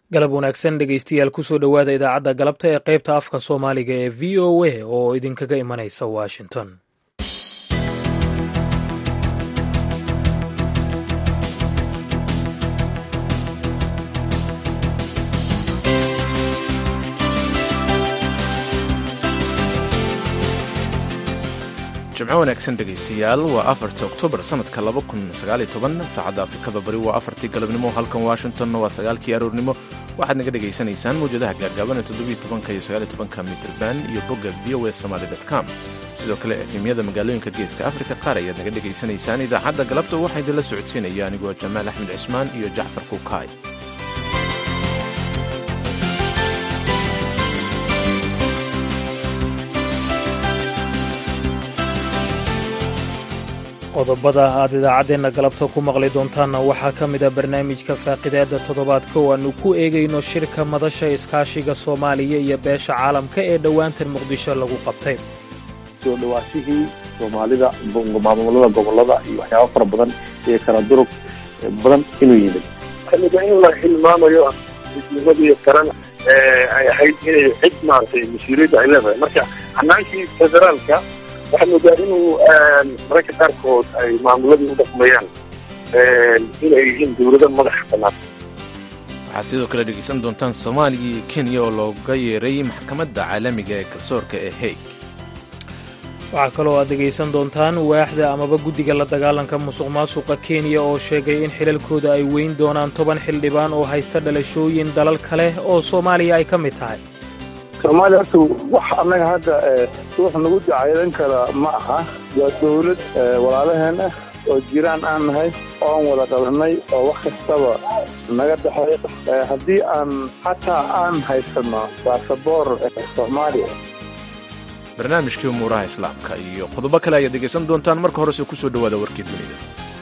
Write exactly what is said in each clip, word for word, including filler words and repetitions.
galab wanaagsan dhegaystayaal kusoo dhowaada idaacadda galabta ee qaybta afka soomaaliga ee v o a oo idinkaga imanaysa washington. jimco wanaagsan dhegaystayaal waa afarta oktoobar sanadka laba kun sagaal iyo toban saacadda afrikada bari waa afartii galabnimo halkan washingtonna waa sagaalkii aroornimo waxaad naga dhegaysanaysaan mawjadaha gaargaaban ee toddobiyo tobanka iyo sagaal iyo tobanka mitrban iyo bogga v o a somaali dot com sidoo kale efemyada magaalooyinka geeska afrika qaar ayaad naga dhegaysanaysaan idaacadda galabta waxaa idinla socodsiinaya anigoo jamaal axmed cismaan iyo jacfar kuukaay. qodobada aad idaacaddeenna galabta ku maqli doontaanna waxaa ka mid a barnaamijka faaqidaadda toddobaadka oo aannu ku eegayno shirka madasha iskaashiga soomaaliya iyo beesha caalamka ee dhowaantan muqdisho lagu qabtay. soo dhawaashihii soomaalida maamulada gobollada iyo waxyaaba fara badan iyo kala durug badan inuu yimid xilliga in la hilmaamayo midnimadii qaran ay ahayd inay cid maaragtay mas-uuliyadda ay leedahay marka xanaankii federaalka waxaa moodaa inuu mararka qaarkood ay maamuladii u dhaqmayaan inay yihiin dowlado madaxa bannaan. waxaad sidoo kale dhegaysan doontaan soomaaliya iyo kenya oo looga yeeray maxkamadda caalamiga ee garsoorka ee haig. waxaa kaloo aad dhegaysan doontaan waaxda amaba guddiga la dagaalanka musuq maasuqa kenya oo sheegay in xilalkooda ay weyn doonaan toban xildhibaan oo haysta dhalashooyin dalal kale oo soomaaliya ay ka mid tahay. soomaaliya horta wax annaga hadda ruux nagu dacaydan kara ma aha. waa dawlad walaalaheen ah oo jiraan aan nahay oon wada dhalanay oo wax kastaba naga dhexeeya haddii aan xataa aan haysanno baasaboor soomaaliya. barnaamijkii umuuraha islaamka iyo qodobo kale ayaad dhegaysan doontaan marka horese ku soo dhowaada warkii dunida.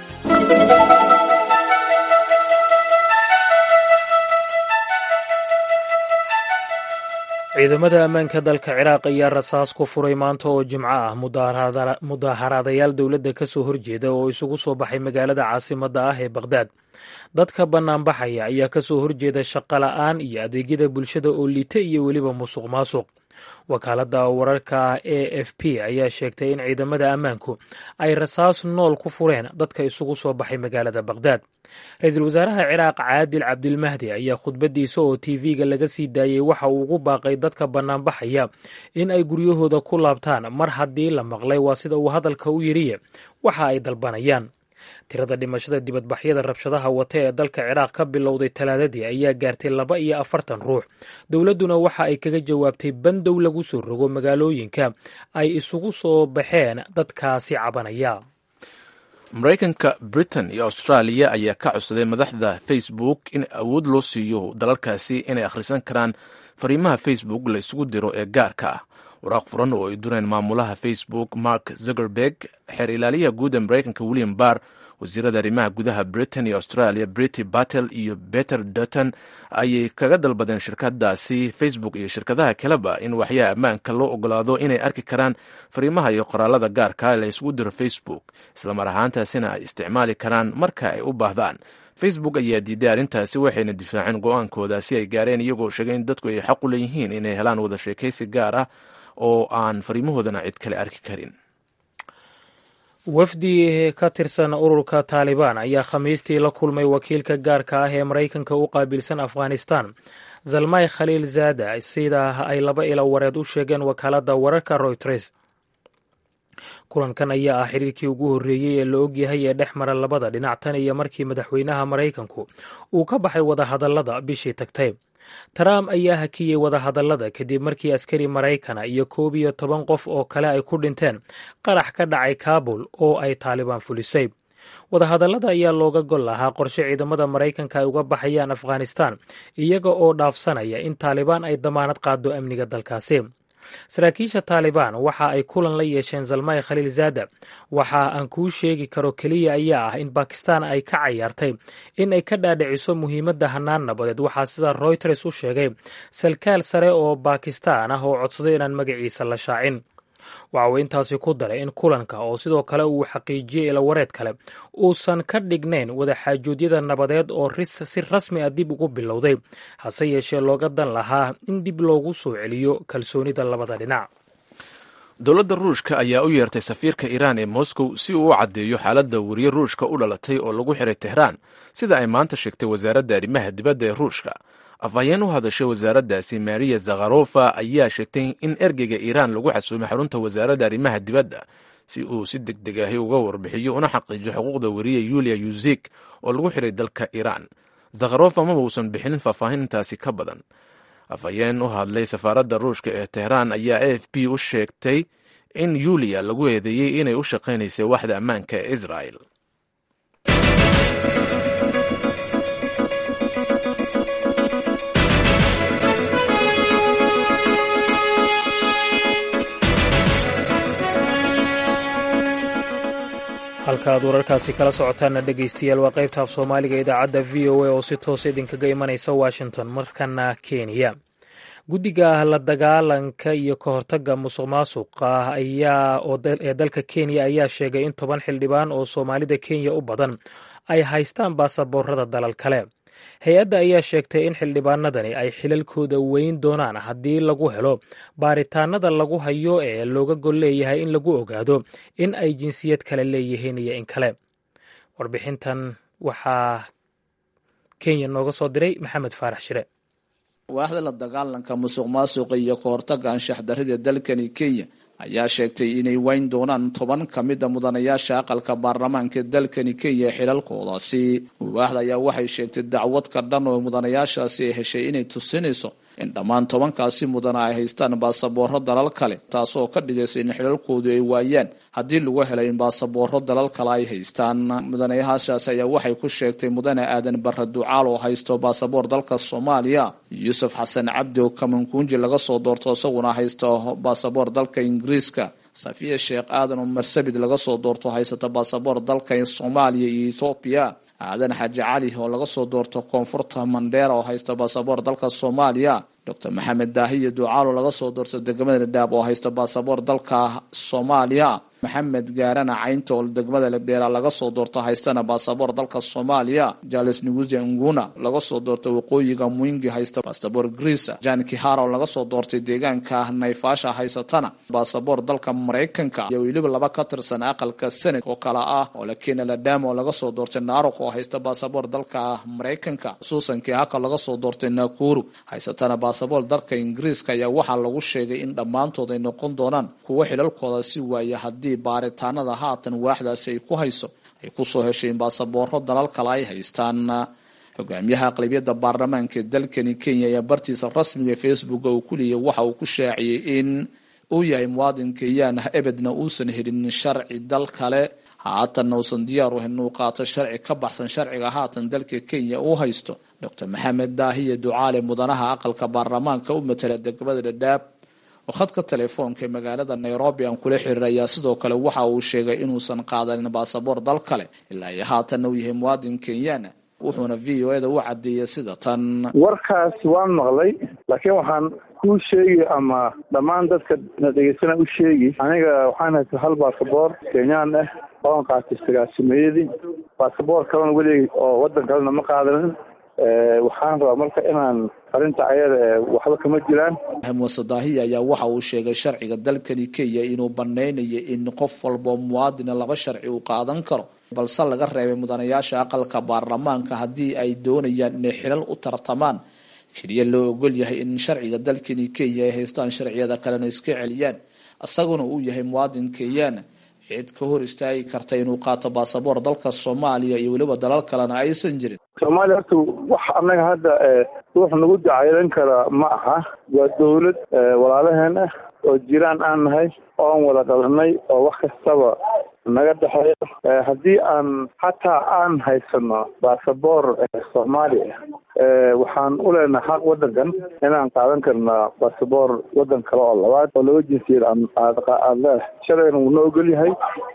ciidamada ammaanka dalka ciraaq ayaa rasaas ku furay maanta oo jimco ah mudaaharaadayaal dowladda ka soo horjeeda oo isugu soo baxay magaalada caasimadda ah ee baqhdaad. dadka bannaanbaxaya ayaa ka soo horjeeda shaqo la'aan iyo adeegyada bulshada oo liita iyo weliba musuq maasuq. wakaaladda wararka a f p ayaa sheegtay in ciidamada ammaanku ay rasaas nool ku fureen dadka isugu soo baxay magaalada baqhdaad. ra-iisul wasaaraha ciraaq caadil cabdilmahdi ayaa khudbaddiisa oo tv-ga laga sii daayey waxa uu ugu baaqay dadka bannaanbaxaya in ay guryahooda ku laabtaan mar haddii la maqlay waa sida uu hadalka u yidhiye waxa ay dalbanayaan. tirada dhimashada dibadbaxyada rabshadaha wata ee dalka ciraaq ka bilowday talaadadii ayaa gaartay laba iyo afartan ruux. dowladduna waxa ay kaga jawaabtay bandow lagu soo rogo magaalooyinka ay isugu soo baxeen dadkaasi cabanaya. maraykanka britain iyo austraaliya ayaa ka codsaday madaxda facebook in awood loo siiyo dalalkaasi inay akhrisan karaan fariimaha facebook la isugu diro ee gaarka ah. waraaq furan oo ay dureen maamulaha facebook mark zuckerberg, xeer ilaaliyaha guud ee maraykanka william barr, wasiirada arrimaha gudaha britain iyo australia brity battle iyo peter dutton ayay kaga dalbadeen shirkadaasi facebook iyo shirkadaha kaleba in waxyaha ammaanka loo ogolaado inay arki karaan fariimaha iyo qoraalada gaarka la isugu diro facebook islamar ahaantaasina ay isticmaali karaan marka ay u baahdaan. facebook ayaa diiday arrintaasi waxayna difaaceen go-aankoodaasi ay gaareen iyagoo sheegay in dadku ay xaq u leeyihiin inay helaan wada sheekaysi gaar ah oo aan fariimahoodana cid kale arki karin. wafdi ka tirsan ururka taalibaan ayaa khamiistii la kulmay wakiilka gaarka ah ee maraykanka u qaabilsan afghanistan zalmay khaliil zaada sida ay laba ilo wareed u sheegeen wakaaladda wararka royters. kulankan ayaa ah xiriirkii ugu horreeyey ee la ogyahay ee dhex mara labada dhinac tan iyo markii madaxweynaha maraykanku uu ka baxay wadahadallada bishii tagtay. trump ayaa hakiyey wadahadallada kadib markii askari maraykana iyo koob iyo toban qof oo kale ay ku dhinteen qarax ka dhacay kaabul oo ay taalibaan fulisay. wadahadallada ayaa looga gol lahaa qorshe ciidamada maraykanka ay uga baxayaan afghanistan iyaga oo dhaafsanaya in taalibaan ay damaanad qaado amniga dalkaasi. saraakiisha taalibaan waxa ay kulan la yeesheen zalmay khaliil zaada. waxa aan kuu sheegi karo keliya ayaa ah in bakistan ay ka cayaartay in ay ka dhaadhiciso muhiimadda hannaan nabadeed. waxaa sida royters u sheegay sarkaal sare oo bakistan ah oo codsaday inaan magaciisa la shaacin. waxa uu intaasi ku daray in kulanka oo sidoo kale uu xaqiijiyey ilawareed kale uusan ka dhignayn wadaxaajoodiyada nabadeed oo si rasmi ah dib ugu bilowday hase yeeshee looga dan lahaa in dib loogu soo celiyo kalsoonida labada dhinac. dowladda ruushka ayaa u yeertay safiirka iiraan ee moscow si uu u caddeeyo xaaladda wariye ruushka u dhalatay oo lagu xiray tehraan sida ay maanta sheegtay wasaaradda arrimaha dibadda ee ruushka. afhayeen u hadashay wasaaraddaasi mariya zakharofa ayaa sheegtay in ergeyga iiraan lagu xasuumay xarunta wasaaradda arrimaha dibadda si uu si deg deg ahi uga warbixiyo una xaqiijiyo xuquuqda wariye yulia yuzik oo lagu xiray dalka iiraan. zakharofa maba uusan bixinin faahfaahin intaasi ka badan. afhayeen u hadlay safaaradda ruushka ee tehraan ayaa a f b u sheegtay in yuliya lagu eedeeyey inay u shaqaynaysay waaxda ammaanka ee israel. halka aad wararkaasi kala socotaanna dhegaystayaal waa qaybta af soomaaliga idaacadda v o a oo si toos idinkaga imanaysa washington. markana kenya guddiga la dagaalanka iyo ka hortagga musuq maasuqa ayaa ee dalka kenya ayaa sheegay in toban xildhibaan oo soomaalida kenya u badan ay haystaan baasaboorada dalal kale. hay-adda ayaa sheegtay in xildhibaanadani ay xilalkooda weyn doonaan haddii lagu helo baaritaanada lagu hayo ee looga gol leeyahay in lagu ogaado in ay jinsiyad kale leeyihiin iyo in kale. warbixintan waxaa kenya nooga soo diray maxamed faarax shire. waaxda la dagaalanka musuq maasuqa iyo ka hortagga anshax darrida dalkani kenya ayaa sheegtay inay weyn doonaan toban ka mid a mudanayaasha aqalka baarlamaanka dalkani kenya xilalkoodaasi. waaxda ayaa waxay sheegtay dacwad ka dhan oo mudanayaashaasi ay heshay inay tusinayso in dhammaan tobankaasi mudana ay haystaan baasaboorro dalal kale, taasoo ka dhigaysa in xilalkoodu ay waayaan haddii lagu helay in baasaboorro dalal kale ay haystaan. mudanayaashaasi ayaa waxay ku sheegtay mudane aadan barre ducaal oo haysto baasaboor dalka soomaaliya, yuusuf xasan cabdi oo kamankuunji laga soo doorto isaguna haysto baasaboor dalka ingiriiska, safiya sheekh aadan oo marsabid laga soo doorto haysata baasaboor dalka soomaaliya iyo ethoobiya, aadan xaaji cali oo laga soo doorto koonfurta mandheera oo haysta baasaboor dalka soomaaliya, doctor maxamed daahiye ducaal oo laga soo doorto degmada ladhaab oo haysta baasaboor dalka soomaaliya, maxamed gaarana caynta oo degmada legdheera laga soo doorto haystana baasaboor dalka soomaaliya, jales nuguze nguna laga soo doorto waqooyiga mwingi haysta baasaboor greece, jan kihara oo laga soo doortay deegaanka nayfaasha haysatana baasaboor dalka maraykanka, iyo weliba laba ka tirsan aqalka senate oo kala ah oo la keena ladama oo laga soo doortay narok oo haysta baasaboor dalka maraykanka, susan kihaka laga soo doortay nakuru haysatana baasaboor dalka ingiriiska. ayaa waxaa lagu sheegay in dhammaantood ay noqon doonaan kuwo xilalkooda si waaya haddii baaritaanada haatan waaxdaasi ay ku hayso ay ku soo hesheen baasaboorro dalal kale ay haystaan. hogaamiyaha aqlabiyadda baarlamaanka dalkani kenya ayaa bartiisa rasmiga facebook uu ku leeyahay waxa uu ku shaaciyey in uu yahay muwaadin kenyaan ah ebedna uusan helin sharci dal kale, haatanna uusan diyaar u ahayn inuu qaato sharci ka baxsan sharciga haatan dalka kenya uu haysto. doctor maxamed daahiye ducaale mudanaha aqalka baarlamaanka u matala degmada dhadhaab oo khadka telefoonka magaalada nairobi aan kula xiriirayaa sidoo kale waxa uu sheegay inuusan qaadanin baasaboor dal kale ilaa iyo haatanna uu yahay muwaadin kenyaan, wuxuuna v o eda u cadeeyay sida tan. warkaas waan maqlay, laakiin waxaan kuu sheegi ama dhammaan dadka na dhegeysana u sheegi, aniga waxaan haysta hal baasaboor kenyaan ah oon qaatay sagaasimeeyadii. baasaboor kalena welig oo wadan kalena ma qaadanin. waxaan rabaa marka inaan arinta ayada waxba kama jiraan. muuse daahiye ayaa waxa uu sheegay sharciga dalkani kenya inuu banaynayo in qof walba muwaadina laba sharci uu qaadan karo, balse laga reebay mudanayaasha aqalka baarlamaanka haddii ay doonayaan inay xilal u tartamaan keliya loo ogol yahay in sharciga dalkani kenya ay haystaan sharciyada kalena iska celiyaan, isaguna uu yahay muwaadin kenyaan. cid ka hor istaagi karta inuu qaato baasaboor dalka soomaaliya iyo weliba dalal kalena aysan jirin. soomaaliya horta wax annaga hadda ruux nagu dacaylan kara ma aha. waa dawlad walaalaheen ah oo jiraan aan nahay oon wada dhalanay oo wax kastaba naga dhexeeyo. haddii aan xataa aan haysano baasaboor soomaaliya waxaan u leenahay xaq wadankan inaan qaadan karnaa baasaboor wadan kale oo labaad oo laba jinsiyad aad leedahay. shalayna wuu noo ogol yahay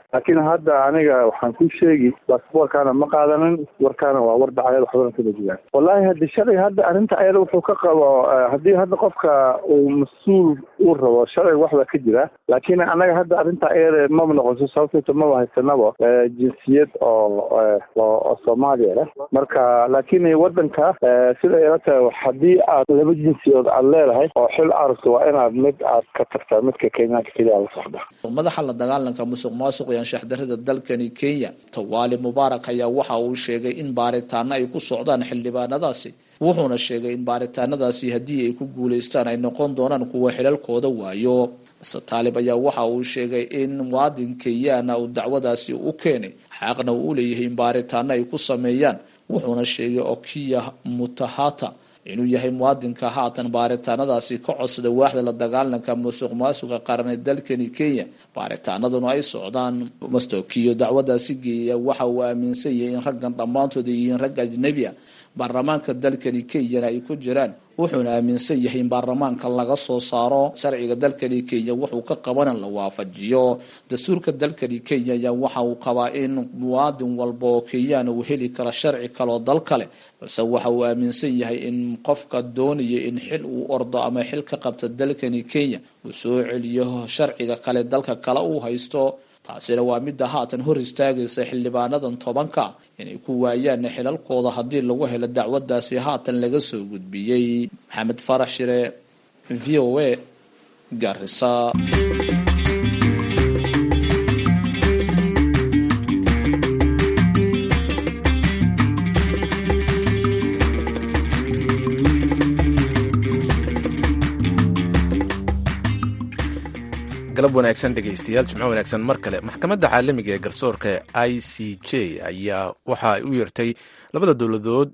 laakiin hadda aniga waxaan ku sheegi baasaboorkaana ma qaadanin, warkaana waa war dhacayad waxbana kama jiraan. Wallahi haddi sharciga hadda arrinta ayada wuxuu ka qabo haddii hadda qofka uu mas-uul uu rabo sharciga waxba ka jira, laakiin anaga hadda arrinta ayada mama noqoso sababtoo maba haysanaba jinsiyad oo oo Soomaaliya leh. Marka laakiin wadanka sida ay tahay haddii aad laba jinsiyood aad leedahay oo xil aragto waa inaad mid aad ka tagtaa midka Kenya kaliya la socda. Madaxa la dagaalanka musuqmaasuq iyo anshaxdarrada dalkani Kenya Tawali Mubarak ayaa waxa uu sheegay in baaritaano ay ku socdaan xildhibaanadaasi, wuxuuna sheegay in baaritaanadaasi haddii ay ku guuleystaan ay noqon doonaan kuwa xilalkooda waayo. Mister Talib ayaa waxa uu sheegay in muwaadin Kenyaana uu dacwadaasi u keenay xaqna uu leeyahay in baaritaano ay ku sameeyaan, wuxuuna sheegay Okiya Mutahata inuu yahay muwaadinka haatan baaritaanadaasi ka codsada waaxda la dagaalanka musuqmaasuqa qaran ee dalkani Kenya. Baaritaanaduna ay socdaan. Mister Okiya dacwadaasi geeya waxa uu aaminsan yahay in raggan dhammaantood yihiin rag ajnabi ah baarlamaanka dalkani Kenya ay ku jiraan, wuxuuna aaminsan yahay in baarlamaanka laga soo saaro sharciga dalkani Kenya wuxuu ka qaban la waafajiyo dastuurka dalkani Kenya. ayaa waxa uu qabaa in muwaadin walba oo Kenyan uu heli karo sharci kale oo dal kale, balse waxa uu aaminsan yahay in qofka doonaya in xil uu ordo ama xil ka qabta dalkani Kenya uu soo celiyo sharciga kale dalka kale uu haysto. taasina waa mid haatan hor istaagaysa xildhibaanadan tobanka inay ku waayaan xilalkooda haddii lagu helo dacwadaasi haatan laga soo gudbiyay. Maxamed Farax Shire, V O A, Garissa. galab wanaagsan dhegaystayaal, jimco wanaagsan mar kale. maxkamadda caalamiga ee garsoorka ee I C J ayaa waxa ay u yeertay labada dowladood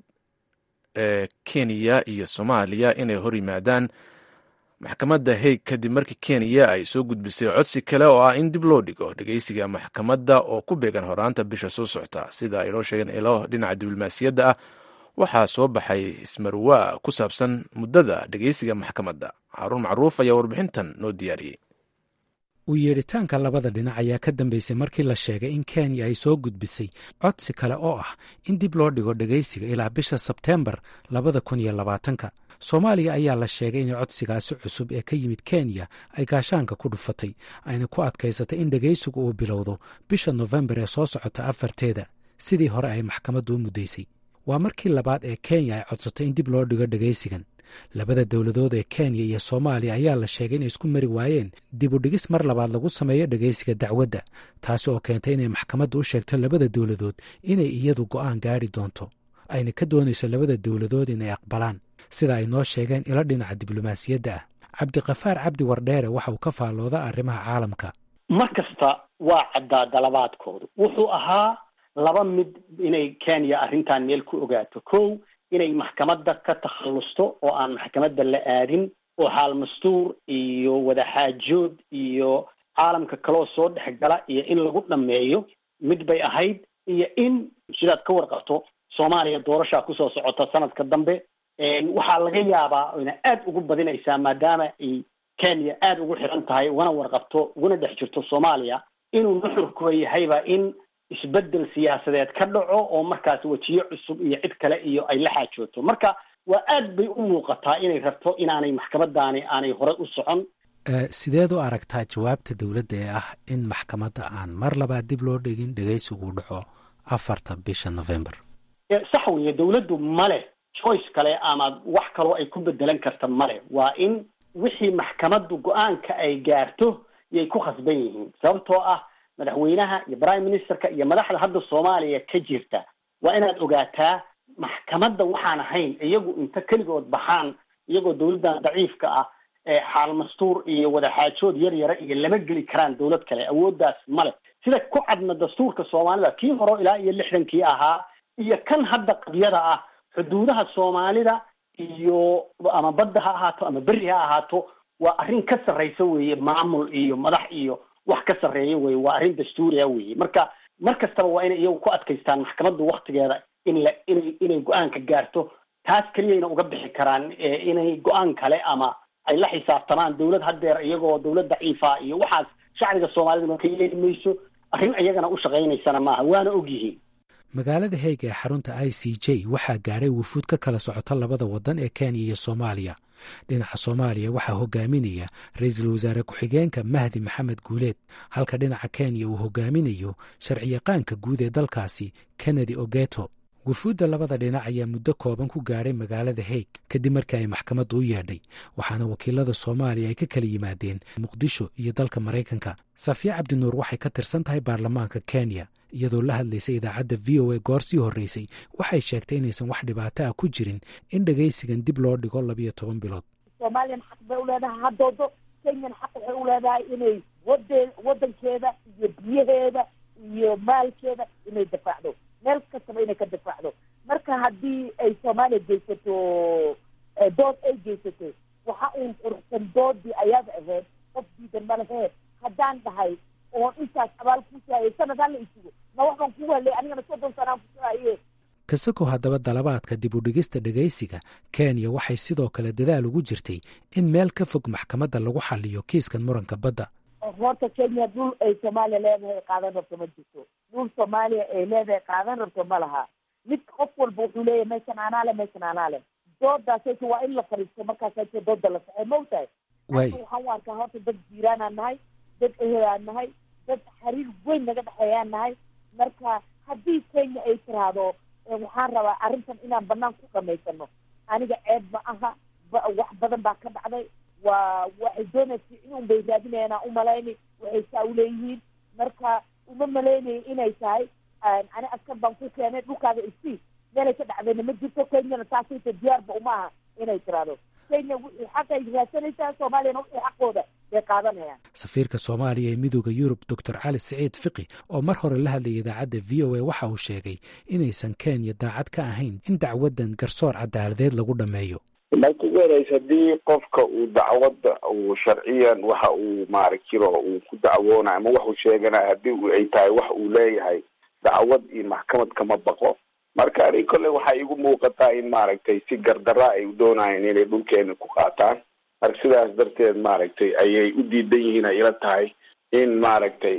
ee Kenya iyo Soomaaliya inay hor yimaadaan maxkamadda Hague kadib markii Kenya ay soo gudbisay codsi kale oo ah in dib loo dhigo dhegaysiga maxkamadda oo ku beegan horaanta bisha soo socota. sida ay noo sheegeen ilo dhinaca diblomaasiyadda ah, waxaa soo baxay ismarwaa ku saabsan muddada dhegaysiga maxkamadda. Haruun Macruuf ayaa warbixintan noo diyaariyey. u yeedhitaanka labada dhinac ayaa ka dambeysay markii la sheegay in Kenya ay soo gudbisay codsi kale oo ah in dib loo dhigo dhegaysiga ilaa bisha Sebteembar labada kun iyo labaatanka. Soomaaliya ayaa la sheegay in codsigaasi cusub ee ka yimid Kenya ay gaashaanka ku dhufatay, ayna ku adkaysatay in dhegaysigu uu bilowdo bisha Novembar ee soo socota afarteeda, sidii hore ay maxkamaddu u muddaysay. waa markii labaad ee Kenya ay codsatay in dib loo dhigo dhegaysigan. labada dowladood ee Kenya iyo Soomaaliya ayaa la sheegay inay isku mari waayeen dib u dhigis mar labaad lagu sameeyo dhegaysiga dacwadda, taasi oo keentay inay maxkamaddu u sheegto labada dowladood inay iyadu go'aan gaari doonto, ayna ka doonayso labada dowladood inay aqbalaan, sida ay noo sheegeen ilo dhinaca diblomaasiyadda ah. Cabdiqafaar Cabdi Wardheere waxa uu ka faallooda arrimaha caalamka. mar kasta waa caddaa dalabaadkoodu wuxuu ahaa laba mid inay Kenya arrintan meel ku ogaato. kow, inay maxkamadda ka takhallusto oo aan maxkamadda la aadin, oo xaal mastuur iyo wadaxaajood iyo caalamka kaloo soo dhex gala iyo in lagu dhammeeyo mid bay ahayd, iyo in sidaad ka warqabto Soomaaliya doorashaa kusoo socota sanadka dambe. waxaa laga yaabaa ina aad ugu badinaysaa maadaama ay Kenya aad ugu xiran tahay ugana warqabto uguna dhex jirto Soomaaliya, inuu nuxurku yahayba in isbedel siyaasadeed ka dhaco oo markaas wajiyo cusub iyo cid kale iyo ay la xaajooto. marka waa aad bay u muuqataa inay rabto inaanay maxkamadaani aanay hore u socon. sideed u aragtaa jawaabta dowladda ee ah in maxkamadda aan mar labaad dib loo dhigin dhegaysigu dhaco afarta bisha November? sax weeye, dowladdu male choice kale ama wax kaloo ay ku bedelan karta male. waa in wixii maxkamaddu go-aanka ay gaarto yay ku khasban yihiin, sababtoo ah madaxweynaha iyo prime ministerka iyo madaxda hadda Soomaaliya ka jirta waa inaad ogaataa maxkamadda waxaan ahayn iyagu inta keligood baxaan iyagoo dowladdan daciifka ah ee xaal mastuur iyo wadaxaajood yar yara iyo lama geli karaan dowlad kale, awooddaas male. sida ku cadna dastuurka Soomaalida kii hore ilaa iyo lixdankii ahaa iyo kan hadda qabyada ah, xuduudaha Soomaalida iyo ama badda ha ahaato ama berri ha ahaato waa arrin ka sarreysa weeye, maamul iyo madax iyo wax ka sarreeya weeye, waa arrin dastuuriya weeye. marka mar kastaba waa inay iyagu ku adkaystaan maxkamaddu waktigeeda in la inay inay go-aanka gaarto. taas keliyayna uga bixi karaan inay go-aan kale ama ay la xisaabtamaan dowlad haddeer iyagoo dowlad daciifa iyo waxaas shacbiga Soomaalida ma ka yeeli mayso. arrin iyagana u shaqaynaysana maaha, waana og yihiin. magaalada Hague ee xarunta I C J waxaa gaadhay wufuud ka kala socota labada waddan ee Kenya iyo Soomaaliya. dhinaca Soomaaliya waxaa hogaaminaya ra-iisul wasaare ku-xigeenka Mahdi Maxamed Guuleed, halka dhinaca Kenya uu hogaaminayo sharciyaqaanka guud ee dalkaasi Kennedy Ogeto. wufuudda labada dhinac ayaa muddo kooban ku gaadhay magaalada Hague kadib markii ay maxkamaddu u yeedhay, waxaana wakiilada Soomaaliya ay ka kala yimaadeen Muqdisho iyo dalka Maraykanka. Safiya Cabdinuur waxay ka tirsan tahay baarlamaanka Kenya, iyadoo la hadlaysay idaacadda V O A goor sii horreysay waxay sheegtay inaysan wax dhibaato ah ku jirin in dhegaysigan dib loo dhigo labiyo toban bilood. Soomaaliyan xaq bay u leedahay haddoodo, Kenyan xaq waxay u leedahay inay wade wadankeeda iyo biyaheeda iyo maalkeeda inay difaacdo, meel kastaba inay ka difaacdo. marka haddii ay Soomaaliya geysato dood ay geysato waxa uun quruxsan doodii ayaga ahayd, qof diidan ma laheed. haddaan dhahay oo intaas abaal ku saayay sanadaan la isugo ma waxaan ku helay anigana soddon sanaan ku saayay. kasako haddaba dalabaadka dib u dhigista dhegaysiga, Kenya waxay sidoo kale dadaal ugu jirtay in meel ka fog maxkamadda lagu xalliyo kiiskan muranka badda. horta Kenya dhul ay Soomaaliya leedahay qaadan rabto ma jirto, dhul Soomaaliya ay leedahay qaadan rabto ma laha. mid qof walba wuxuu leeyahay meeshan anaa le meeshan anaa le. doodaas waa in la fariisto markaas dooda la saxay ma ogtahay. waxaan u arkaa horta dad jiiraanaan nahay, dad ehelaan nahay, dad xiriir weyn naga dhexeeyaan nahay. marka haddii Kenya ay tiraahdo waxaan rabaa arrintan inaan banaan ku dhamaysano, aniga ceeb ma aha, wax badan baa ka dhacday, waa waxay doonaysa inun bay raadinayaan umalayni waxay saa uleeyihiin. marka uma malaynaya inay tahay ani askar baan ku keenay dhulkaaga isii meelay ka dhacdayna ma jirto. Kenyana taasayta diyaarba uma aha inay tiraahdo. Kenya wixii xaqay raadsanaysaa, Soomaaliyana wixii xaqooda bay qaadanayaan. safiirka Soomaaliya ee midowda Yurub Doctor Cali Siciid Fiqi oo mar hore la hadlayay idaacadda V O A waxa uu sheegay inaysan Kenya daacad ka ahayn in dacwadan garsoor cadaaladeed lagu dhameeyo. marka ugu horeysa haddii qofka uu dacwadda uu sharciyan waxa uu maaragtiro uu ku dacwoonayo ama waxuu sheeganaya haddii ay tahay wax uu leeyahay dacwad iyo maxkamad kama baqo. marka anig kolley waxay igu muuqataa in maaragtay si gardarra ay doonayeen inay dhulkeena ku qaataan. marka sidaas darteed maaragtay ayay u diidan yihiin ay ila tahay in maaragtay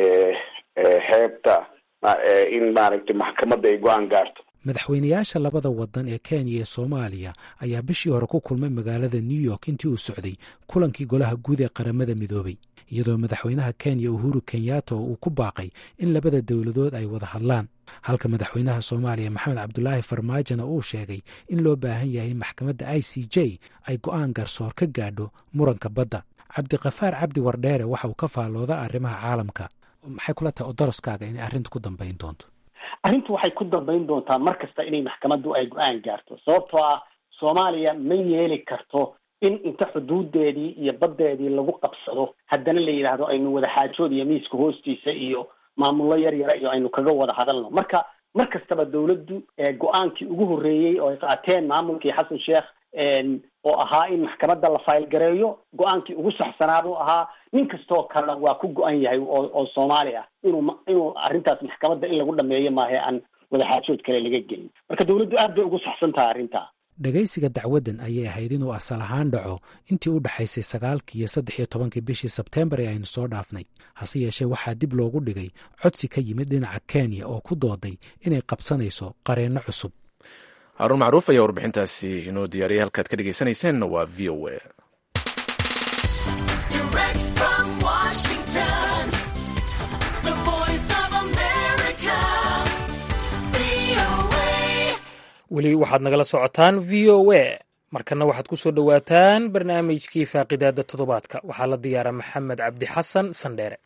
xeebta in maaragtay maxkamadda ay go-aan gaarto. madaxweynayaasha labada waddan ee Kenya iyo Soomaaliya ayaa bishii hore ku kulmay magaalada New York intii uu socday kulankii golaha guud ee qaramada midoobay, iyadoo madaxweynaha Kenya Uhuru Kenyatta uu ku baaqay in labada dowladood ay wada hadlaan, halka madaxweynaha Soomaaliya Maxamed Cabdulaahi Farmaajona uu sheegay in loo baahan yahay maxkamadda I C J ay go'aan garsoor ka gaadho muranka badda. Cabdiqafaar Cabdi Wardheere waxa uu ka faallooda arrimaha caalamka. maxay kula tahay odoroskaaga inay arrinta ku dambayn doonto? arrintu waxay ku dambayn doontaa mar kasta inay maxkamaddu ay go-aan gaarto, sababtoo ah Soomaaliya ma yeeli karto in inta xuduudeedii iyo baddeedii lagu qabsado haddana la yidhaahdo aynu wada xaajood iyo miiska hoostiisa iyo maamullo yar yara iyo aynu kaga wada hadalno. marka mar kastaba dawladdu go-aankii ugu horreeyey oo ay qaateen maamulkii xasan sheekh oo ahaa in maxkamadda la faylgareeyo, go-aankii ugu saxsanaabuu ahaa. nin kastoo kalena waa ku go-an yahay oo oo Soomaali ah inuu inuu arrintaas maxkamadda in lagu dhameeyo maahe aan wada xaajood kale laga gelin. marka dawladdu aad bay ugu saxsan tahay arrintaa. dhagaysiga dacwaddan ayay ahayd inuu asal ahaan dhaco intii u dhaxaysay sagaalkii iyo saddex iyo tobankii bishii Sebteembar ee aynu soo dhaafnay. hase yeeshee waxaa dib loogu dhigay codsi ka yimid dhinaca Kenya oo ku dooday inay qabsanayso qareenno cusub. haruun macruuf ayaa warbixintaasi inoo diyaariyay, halkaad ka dhegaysanayseena waa V O A. weli waxaad nagala socotaan V O A, markana waxaad ku soo dhowaataan barnaamijkii faaqidaada toddobaadka. waxaa la diyaaraa maxamed cabdi xasan sandheere.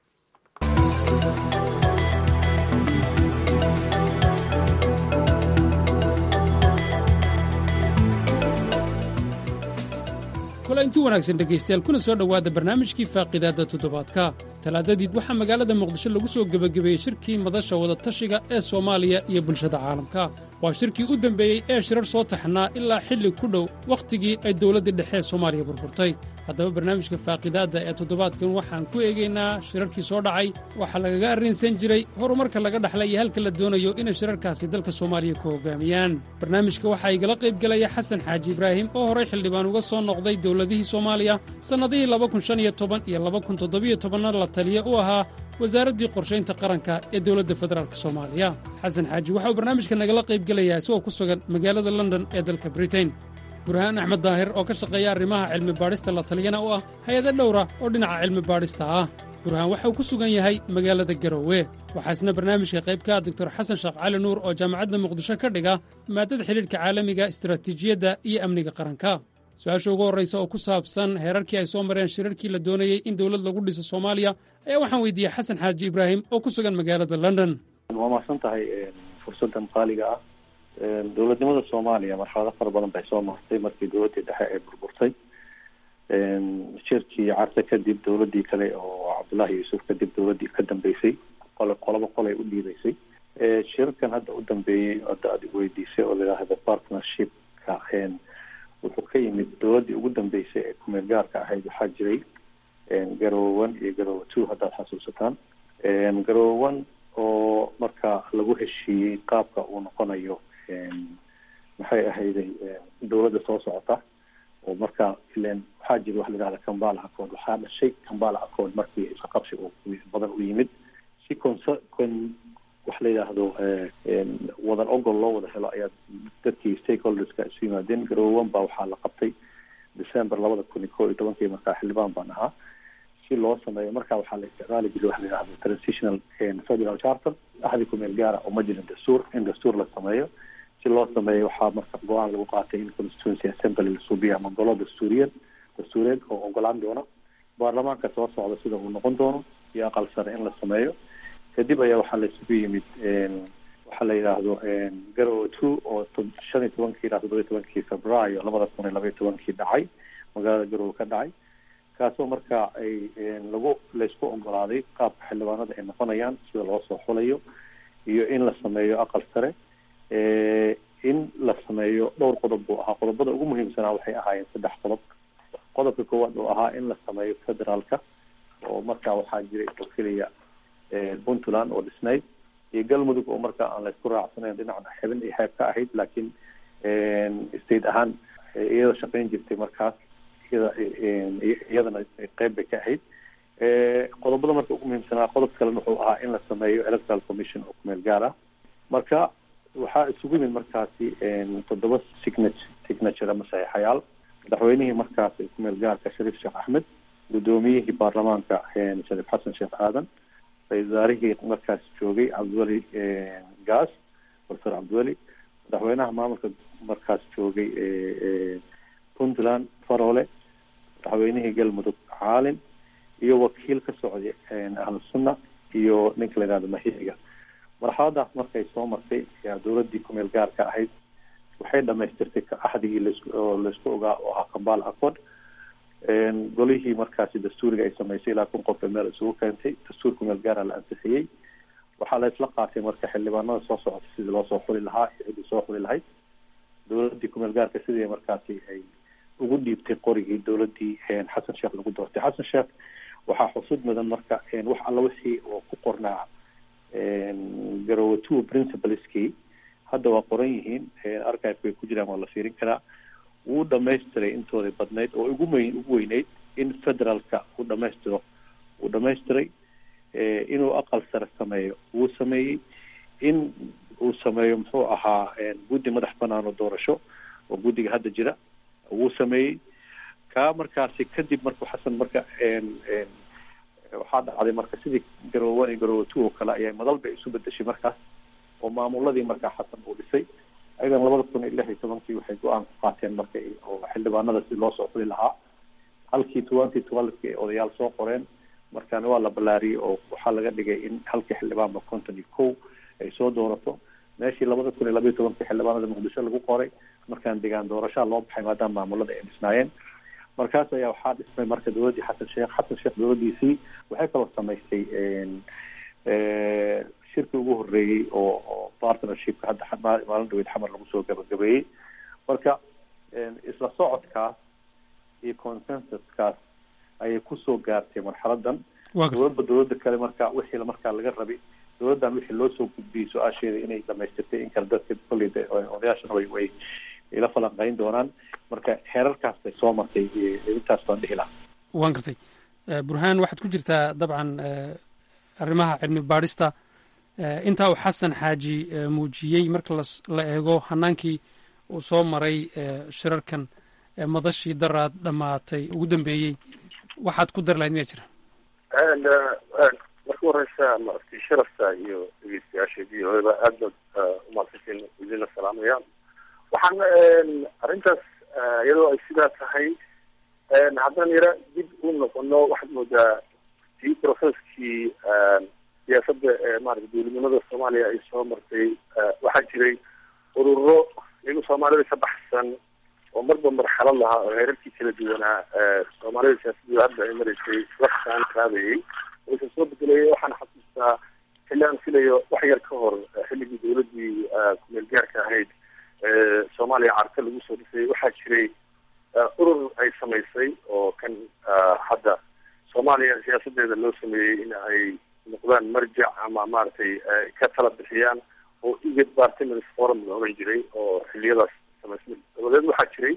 kulanti wanaagsan dhegaystayaal, kuna soo dhowaada barnaamijkii faaqidaadda toddobaadka. talaadadiid waxaa magaalada muqdisho lagu soo gebagabeeyey shirkii madasha wadatashiga ee Soomaaliya iyo bulshada caalamka. waa shirkii u dambeeyey ee shirar soo taxnaa ilaa xilli ku dhow wakhtigii ay dawladdii dhexe ee Soomaaliya burburtay. haddaba barnaamijka faaqidaadda ee toddobaadkan waxaan ku eegaynaa shirarkii soo dhacay waxaa lagaga arrinsan jiray horumarka laga dhaxlay iyo halka la doonayo inay shirarkaasi dalka soomaaliya ku hoggaamiyaan barnaamijka waxaa igala qaybgelaya xasan xaaji ibraahim oo horay xildhibaan uga soo noqday dowladihii soomaaliya sannadihii laba kun shan iyo toban iyo laba kun toddobiyo tobanna la taliye u ahaa wasaaraddii qorshaynta qaranka ee dowladda federaalk soomaaliya xasan xaaji waxa uu barnaamijka nagala qaybgelayaa isagoo ku sugan magaalada london ee dalka britain burhaan axmed daahir oo ka shaqeeya arrimaha cilmi baadhista la taliyana u ah hay-ado dhowra oo dhinaca cilmi baadhista ah burhaan waxa uu ku sugan yahay magaalada garoowe waxaa isna barnaamijka qayb ka ah doctor xasan sheekh cali nuur oo jaamacadda muqdisho ka dhiga maadada xidhiidhka caalamiga istaraatiijiyadda iyo amniga qaranka su-aasha ugu horraysa oo ku saabsan heerarkii ay soo mareen shirarkii la doonayey in dowlad lagu dhiso soomaaliya ayaa waxaan weydiiyey xasan xaaji ibraahim oo ku sugan magaalada london waa mahadsan tahay fursaddan qaaliga ah dowladnimada soomaaliya marxalado fara badan bay soo martay markii dowladdii dhexe ay burburtay shirkii carta kadib dowladdii kale oo cabdullaahi yuusuf kadib dowladdii ka dambeysay qole qolaba qolay u dhiibaysay shirarkan hadda u dambeeyey hadda aad weydiisay oo layidhaahda partnershipka wuxuu ka yimid dowladdii ugu dambeysay ee kumeel gaarka ahayd waxaa jiray garoowe one iyo garoowe two haddaad xasuusataan garoowe one oo marka lagu heshiiyey qaabka uu noqonayo maxay ahayday dowladda soo socota oo marka ilen waxaa jira wax la yidhahda kambala accord waxaa dhashay kambala accord markii isqabsi uu badan u yimid si consa con wax la yidhaahdo wadan ogol loo wada helo ayaa dadkii stakeholderska isu yimaadeen garoowe one baa waxaa la qabtay december labada kun iyo kow iyo tobankii markaa xildhibaan baan ahaa si loo sameeyo marka waxaa la isticmaali jiray wax la yidhahdo transitional federal charter axdi kumeel gaara oo ma jirin dastuur in dastuur la sameeyo si loo sameeyo waxaa marka go-aan lagu qaatay in constituency assembly la suubiyo ama golo dastuuriyeed dastuureed oo ogolaan doona baarlamaanka soo socda sida uu noqon doono iyo aqal sare in la sameeyo kadib ayaa waxaa la isugu yimid waxaa la yidhaahdo garoowe two oo shan iyo tobankii ilaa toddoba iyo tobankii februaayo labada kun iyo laba iyo tobankii dhacay magaalada garoowe ka dhacay kaasoo marka ay lagu laysku ogolaaday qaabka xildhibaanada ay noqonayaan sida loo soo xulayo iyo in la sameeyo aqal sare in la sameeyo dhowr qodob buu ahaa qodobada ugu muhiimsanaa waxay ahaayeen saddex qodob qodobka koowaad oo ahaa in la sameeyo federaalka oo markaa waxaa jiray oo keliya puntland oo dhisnayd iyo galmudug oo markaa aan laysku raacsanayn dhinacna xibin iyo xeeb ka ahayd laakiin state ahaan iyada shaqayn jirtay markaas iyada iyadana qeyb bay ka ahayd qodobada marka ugu muhiimsanaa qodob kalena wuxuu ahaa in la sameeyo electoral commission oo kumeel gaar ah marka waxaa isugu yimid markaasi toddoba signature signature ama saxiixayaal madaxweynihii markaas kumeel gaarka shariif sheekh axmed guddoomiyihii baarlamaanka shariif xasan sheekh aadan ra-iisul wasaarihii markaas joogay cabdiweli gaas professor cabdiweli madaxweynaha maamulka markaas joogay puntland farole madaxweynihii galmudug caalin iyo wakiil ka socday ahlu sunna iyo ninka la yidhahdo mahiga marxaladaas markay soo martay yaa dowladdii kumeel gaarka ahayd waxay dhamaystirtay axdigii laoo laysku ogaa oo ahaa kambala accord golihii markaasi dastuuriga ay samaysay ilaa kun qof ee meel isugu keentay dastuur kumeel gaara la ansixiyey waxaa la isla qaatay marka xildhibaanada soo socotay sidii loo soo xuli lahaa iyo ciddii soo xuli lahayd dowladdii kumeel gaarka sidii markaasi ay ugu dhiibtay qorigii dowladdii xasan sheekh lagu doortay xasan sheekh waxaa xusud mudan marka wax alla wixii oo ku qornaa garoowe two principaleskii hadda waa qoran yihiin archive bay ku jiraan waa la fiirin karaa wuu dhamaystiray intooday badnayd oo ugu weyn ugu weyneyd in federaalka uu dhamaystiro wuu dhamaystiray inuu aqal sare sameeyo wuu sameeyey in uu sameeyo muxuu ahaa guddi madax banaan oo doorasho oo guddiga hadda jira wuu sameeyey kaa markaasi kadib markuu xasan marka waxaa dhacday marka sidii garoowe one iyo garoowe two oo kale ayaa madal bay isu bedeshay markaas oo maamuladii markaa xasan uu dhisay ayadan labada kun iyo lix iyo tobankii waxay go-aan ku qaateen marka oo xildhibaanada si loo soo xuli lahaa halkii twenty twelveki ay odayaal soo qoreen markaana waa la ballaariyey oo waxaa laga dhigay in halkii xildhibaanba konton iyo kow ay soo doorato meeshii labada kun iyo laba iyo tobankii xildhibaanada muqdisho lagu qoray markaan degaan doorashaa loo baxay maadaama maamulada ay dhisnaayeen markaas ayaa waxaa dhismay marka dowladdii xasan sheekh xasan sheekh dowladdiisii waxay kaloo samaystay shirkii ugu horeeyey oo oo partnershipka hadda maalin dhaweyd xamar lagu soo gabagabeeyey marka isla socodkaas iyo consensuskaas ayay kusoo gaartay marxaladan Waa gartay. dowladda dowladda kale marka wixii markaa laga rabay dowladdan wixii loo soo gudbiyey su-aasheeda inay dhamaystirtay in kale dadka kolley odayaashana way way ila falanqayn doonaan marka xeerarkaas bay soo martay intaas baan dhihi lahaa waan gartay Eh, burhaan waxaad ku jirtaa dabcan eh, arrimaha cilmi baadhista Eh, intaa uu xasan xaaji eh, muujiyey marka las- la eego hanaankii uu soo maray eh, shirarkan eh, madashii daraad dhammaatay ugu dambeeyey waxaad ku dari lahayd miyaa jira marka horeysa maaragtay sharafta iyo dhegeystayaasha v o da aad baad umahadsantiin idinla salaamayaan waxaan arrintaas iyadoo ay sidaa tahay haddaan yara dib u noqono waxaad moodaa tii processkii siyaasadda ee maarata dowladnimada soomaaliya ay soo martay waxaa jiray ururo iyagu soomaalida ka baxsan oo marba marxalad lahaa oo heerarkii kala duwanaa soomaalida siyaasadda hadda ay maraysay waxaan qaadayay waysa soo bedelayay waxaan xasuustaa xilli aan filayo wax yar ka hor xilligii dowladdii kumeel gaarka ahayd soomaaliya carta lagu soo dhisay waxaa jiray urur ay samaysay oo kan hadda soomaaliya siyaasadeeda loo sameeyey in ay noqdaan marjac ama maaragtay ka tala bixiyaan oo igad bartimers forum la oran jiray oo xiliyadaas samaysmay dabadeed waxaa jiray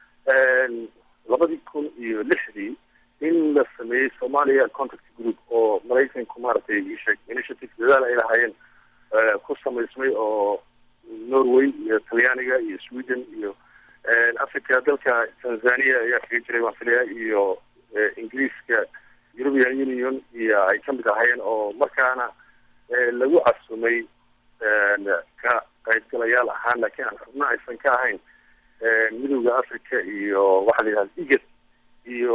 labadii kun iyo lixdii in la sameeyey somalia contact group oo maraykanku maaragtay isheg initiative dadaal ay lahaayeen ku samaysmay oo norway iyo talyaaniga iyo sweden iyo africa dalka tanzania ayaa kaga jiray waan filaya iyo ingiriiska european union iyo ay kamid ahaayeen oo markaana lagu casumay ka qaybgalayaal ahaan laakiin aan xubno aysan ka ahayn midowda africa iyo waxaa la yidhahda igad iyo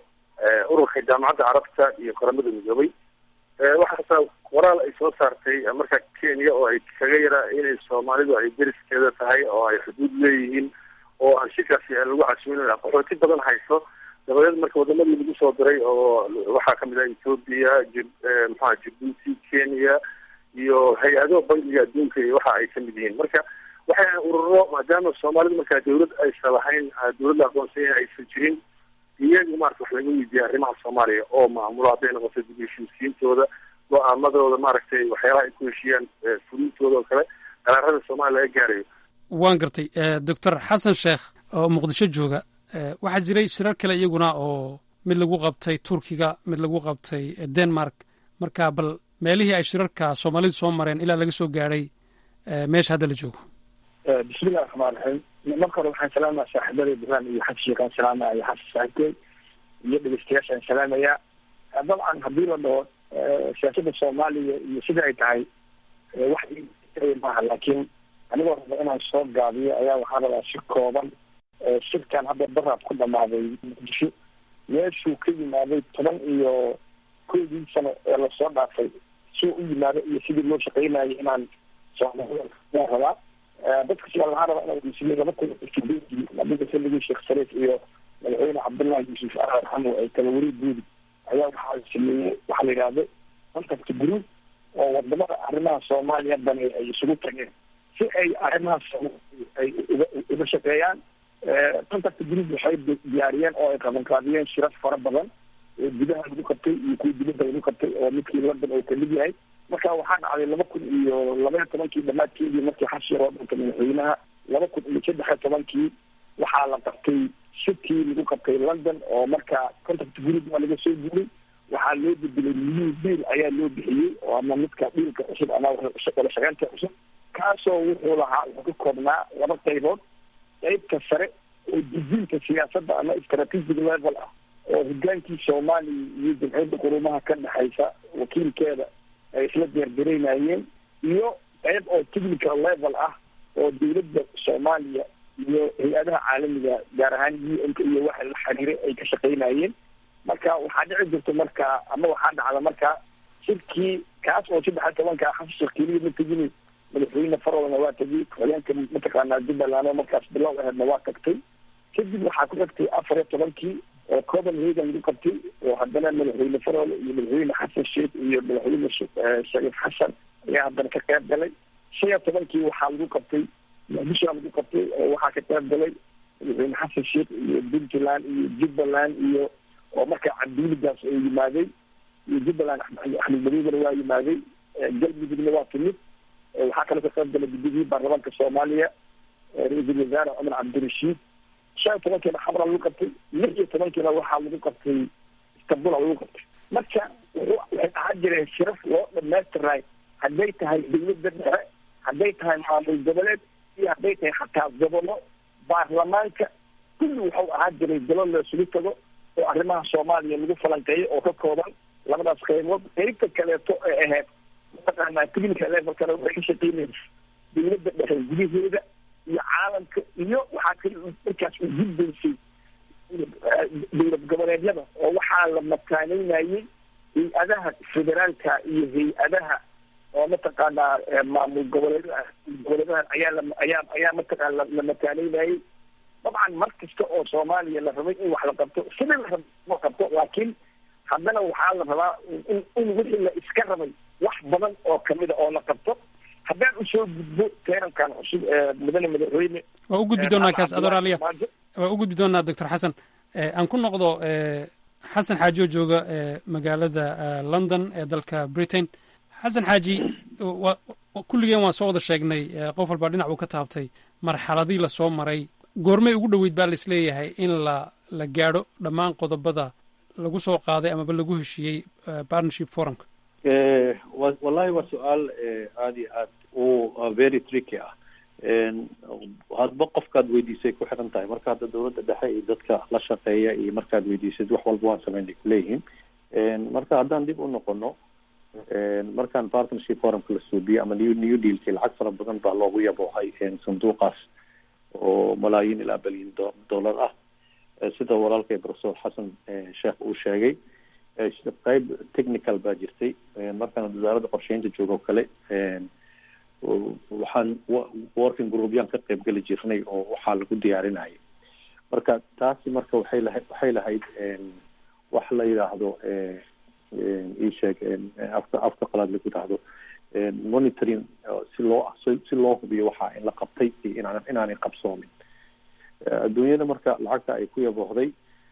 ururka jaamacadda carabta iyo qaramada midoobay waxaa hataa qoraal ay soo saartay marka kenya oo ay kaga yaraa inay soomaalidu ay deriskeeda tahay oo ay xuduud leeyihiin oo aan shirkaasi lagu casumin qaxooti badan hayso dabadeed marka wadamadii lagu soo diray oo waxaa kamid ah ethoopia maxaa djibuuti kenya iyo hay-ado bangiga adduunka iyo waxa ay kamid yihiin marka waxay ururo maadaama soomaalida markaa dawlad aysan lahayn dawlad la aqoonsanya aysan jirin iyagu maarata wax laga weydiiyay arrimaha soomaaliya oo maamulo hadday noqoto dib heshiisiintooda go-aamadooda maaragtay waxyaalaha ay ku heshiiyaan fulintooda oo kale qaraarada soomaaliya laga gaarayo waan gartay doctor xasan sheekh oo muqdisho jooga waxaa jiray shirar kale iyaguna oo mid lagu qabtay turkiga mid lagu qabtay denmark marka bal meelihii ay shirarka soomaalidu soo mareen ilaa laga soo gaadhay meesha hadda la joogo bismillahi raxmaan raxiim marka hore waxaan salaamaya saaxiibada burhaan iyo xasan sheekh aan salaamaya iyo xasan saaxiibkey iyo dhegeystayaasha aan salaamaya dabcan haddii la dhaho siyaasadda soomaaliya iyo sida ay tahay wax maaha laakiin anigoo raba inaan soo gaabiyo ayaa waxaa rabaa si kooban shirkan hadda daraab ku dhamaaday muqdisho meeshuu ka yimaaday toban iyo koodii sano ee lasoo dhaafay suu u yimaado iyo sidii loo shaqeynayo inaan soomaaliyaan rabaa dadka sidaa waxaa rabaa inaan weysiiyo laba kun iyo sideedii nabiga xilligii sheekh sariif iyo madaxweyne cabdullahi yuusuf ahmed xamu ay kala weri guudi ayaa waxaa sameeyey waxaa la yidhaahdo contact group oo wadamada arrimaha soomaaliya dani ay isugu tageen si ay arrimahaas ay uga shaqeeyaan contact group waxay diyaariyeen oo ay qabanqaabiyeen shirar fara badan oo gudaha lagu qabtay iyo kuwa dibadda lagu qabtay oo midkii london oo kamid yahay marka waxaa dhacday laba kun iyo labaiyo tobankii dhamaadkeedii markii xashir oo dhanka madaxweynaha laba kun iyo saddex iyo tobankii waxaa la qabtay shirkii lagu qabtay london oo marka contact group waa laga soo guuray waxaa loo bedelay new deal ayaa loo bixiyey oo ama midka dhiilka cusub ama wala shaqeynta cusub kaasoo wuxuu lahaa wuxuu ka koobnaa laba qaybood qaybta sare oo dejinta siyaasadda ama strategic level ah oo hogaankii soomaaliya iyo jamciyadda qurumaha ka dhexaysa wakiilkeeda ay isla deergaraynayeen iyo qayb oo technical level ah oo dawladda soomaaliya iyo hay-adaha caalamiga gaar ahaan u n ka iyo waxa la xiriiray ay ka shaqeynayeen marka waxaa dhici jirta marka ama waxaa dhacda marka shirkii kaas oo saddex iyo tobanka xasan sheekh keliya ma tegin madaxweyne farolna waa tegay hogeenka mataqaanaa jubbaland oo markaas bilow aheedna waa tagtay kadib waxaa ku tagtay afar iyo tobankii oo copenhagen lagu qabtay oo haddana madaxweyne farole iyo madaxweyne xasan sheekh iyo madaxweyne shariif xasan ayaa haddana ka qayb galay shan iyo tobankii waxaa lagu qabtay muqdishoa lagu qabtay oo waxaa ka qayb galay madaxweyne xasan sheekh iyo puntland iyo jubbaland iyo oo markaa cabdiweligaas oo yimaaday iyo jubbaland axmed madoobena waa yimaaday galmudugna waa timid waxaa kale ka qayb galay gudigii baarlamaanka soomaaliya ra-iisul wasaare cumar cabdirashiid shan iyo tobankiina xabra lagu qabtay lix iyo tobankiina waxaa lagu qabtay istanbul lagu qabtay marka waxay ahaan jireen shiraf loo dhamaystiray hadday tahay dawladda dhexe hadday tahay maamul goboleed iyo hadday tahay xataa gobollo baarlamaanka kulli wuxuu ahaan jiray dalo laisugu tago oo arrimaha soomaaliya lagu falanqeeyo oo ka kooban labadaas qaybood qaybta kaleeto ee ahayd mataqaanaa technical levelkana waxay ka shaqeynaysa dawladda dhexe gudaheeda iyo caalamka iyo waxaa kale markaas u gudbaysay dowlad goboleedyada oo waxaa la mataaneynayay hay-adaha federaalka iyo hay-adaha oo mataqaanaa maamul goboleedaha goboleedahan ayaa la ayaa ayaa mataqaana la mataaneynayay dabcan mar kasta oo soomaaliya la rabay in wax la qabto sidii la raba ma qabto laakiin haddana waxaa la rabaa in in wixii la iska rabay wax badan oo kamida oo la qabto haddaan usoo gudbo teerankan cusub ee mudane madaxweyne waa u gudbi doonaa kaas adoraaliya waa u gudbi doonaa doctor xasan aan ku noqdo xasan xaaji oo jooga magaalada london ee dalka britain xasan xaaji kulligeen waan soo wada sheegnay qof walba dhinac uu ka taabtay marxaladii lasoo maray goormay ugu dhoweyd baa laisleeyahay in la la gaadho dhammaan qodobada lagu soo qaaday amaba lagu heshiiyey partnership forumka wallahi waa su-aal aada iyo aad u very tricky ah hadba qofkaad weydiisay ku xiran tahay marka hadda dawladda dhexe iyo dadka la shaqeeya iyo markaad weydiisad wax walba waan sameynay kuleeyihiin marka haddaan dib u noqono markaan partnership forumka la suubiyey ama new new dealkii lacag fara badan baa loogu yaboohay sanduuqaas oo malaayiin ilaa bilyan dollar ah sida walaalkay professor xasan sheekh uu sheegay qayb technical baa jirtay markaan wasaaradda qorsheynta joogo kale waxaan working groupyaan ka qayb geli jirnay oo waxaa lagu diyaarinayay marka taasi marka waxay lahayd waxay lahayd wax la yidhaahdo isheeg afka afka qalaad lagu yidhaahdo monitoring si loo si loo hubiyo waxaa in la qabtay iyo inaan inaanay qabsoomin adduunyada marka lacagta ay ku yaboohday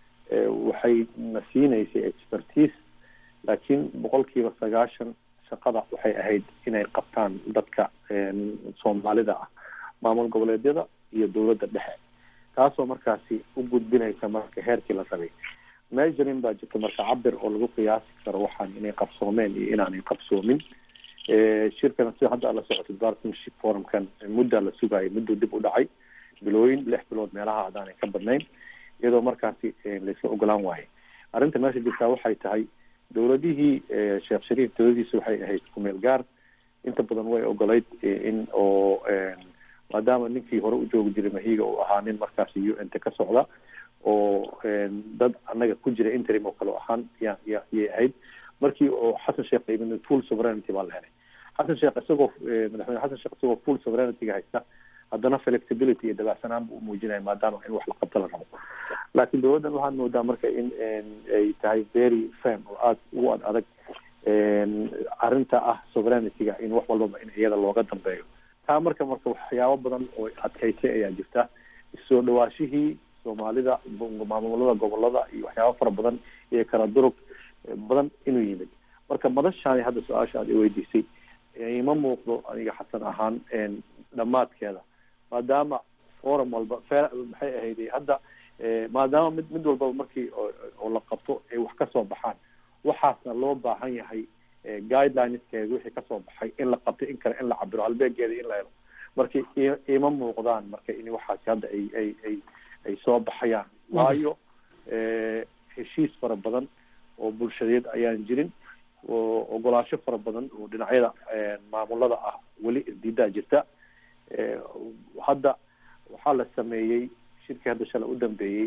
waxay na siinaysay expertise laakiin boqolkiiba sagaashan shaqada waxay ahayd inay qabtaan dadka soomaalida ah maamul goboleedyada iyo dawladda dhexe taasoo markaasi u gudbinaysa marka heerkii la rabay measuring baa jirta marka cabir oo lagu qiyaasi karo waxaan inay qabsoomeen iyo inaanay qabsoomin shirkana sida hadda ala socotay partnership forumkan muddaa la sugaayay mudduu dib u dhacay bilooyin lix bilood meelaha haddaanay ka badnayn iyadoo markaasi laisla ogolaan waayay arrinta meesha jirtaa waxay tahay dawladihii sheekh shariif dawladiisa waxay ahayd kumeel gaar inta badan way ogolayd in oo maadaama ninkii hore u joogi jiray mahiga uu ahaa nin markaasi u n t ka socda oo dad annaga ku jira interim oo kale ahaan ya ya yay ahayd markii oo xasan sheekh imin full sovereignty baa la helay xasan sheekh isagoo madaxweyne xasan sheekh isagoo full sovereignty-ga haysta haddana flexibility iyo dabacsanaan buu umuujinaya maadaama in wax la qabto la rabo laakiin dawladdan waxaad moodaa marka in ay tahay very firm oo aada ugu ad adag arrinta ah sovereignity-ga in wax walbaba in iyada looga dambeeyo taa marka marka waxyaabo badan oo adkaysay ayaa jirta soo dhawaashihii soomaalida maamulada gobolada iyo waxyaabo fara badan iyo kala durug badan inuu yimid marka madashaani hadda su-aasha aad iweydiisay ima muuqdo aniga xasan ahaan dhammaadkeeda maadaama forum walba maxay ahayd hadda maadaama mid mid walbaba markii oo la qabto ay wax kasoo baxaan waxaasna loo baahan yahay guidelineskeeda wixii kasoo baxay in la qabto in kale in la cabiro halbeegeeda in la helo marka ima muuqdaan marka in waxaasi hadda ay ay ay ay soo baxayaan waayo heshiis fara badan oo bulshadeed ayaan jirin oo ogolaasho fara badan oo dhinacyada maamulada ah weli isdiidaa jirta hadda waxaa la sameeyey shirkii hadda shala u dambeeyey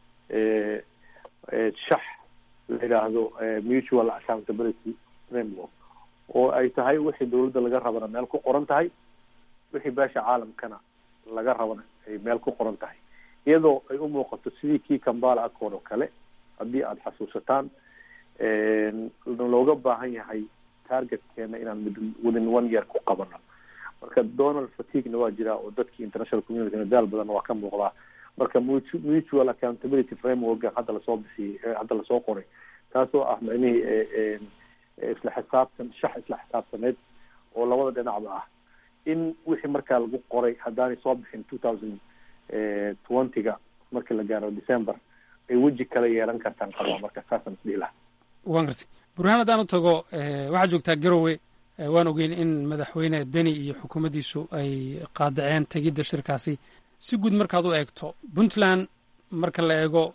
shax la yidhaahdo mutual accountability framework oo ay tahay wixii dawladda laga rabana meel ku qoran tahay wixii beesha caalamkana laga rabana ay meel ku qoran tahay iyadoo ay u muuqato sidii kii kambala accord oo kale haddii aada xasuusataan looga baahan yahay targetkeena inaan within one year ku qabano marka donald fatigna waa jiraa oo dadkii international community daal badan waa ka muuqdaa marka mutual accountability framework hadda lasoo bixiyey hadda lasoo qoray taasoo ah macnihii isla xisaabtan shax isla xisaabtaneed oo labada dhinacba ah in wixii markaa lagu qoray haddaanay soo bixin two thousand twenty-ga marka la gaaro december ay weji kala yeelan kartaan qabaa marka saasaan isdhihi lahaa waan gartay burhaan haddaan u tago waxaad joogtaa garowe waan ogeyn in madaxweyne deni iyo xukuumaddiisu ay qaadaceen tegidda shirkaasi si guud markaad u eegto puntland marka la eego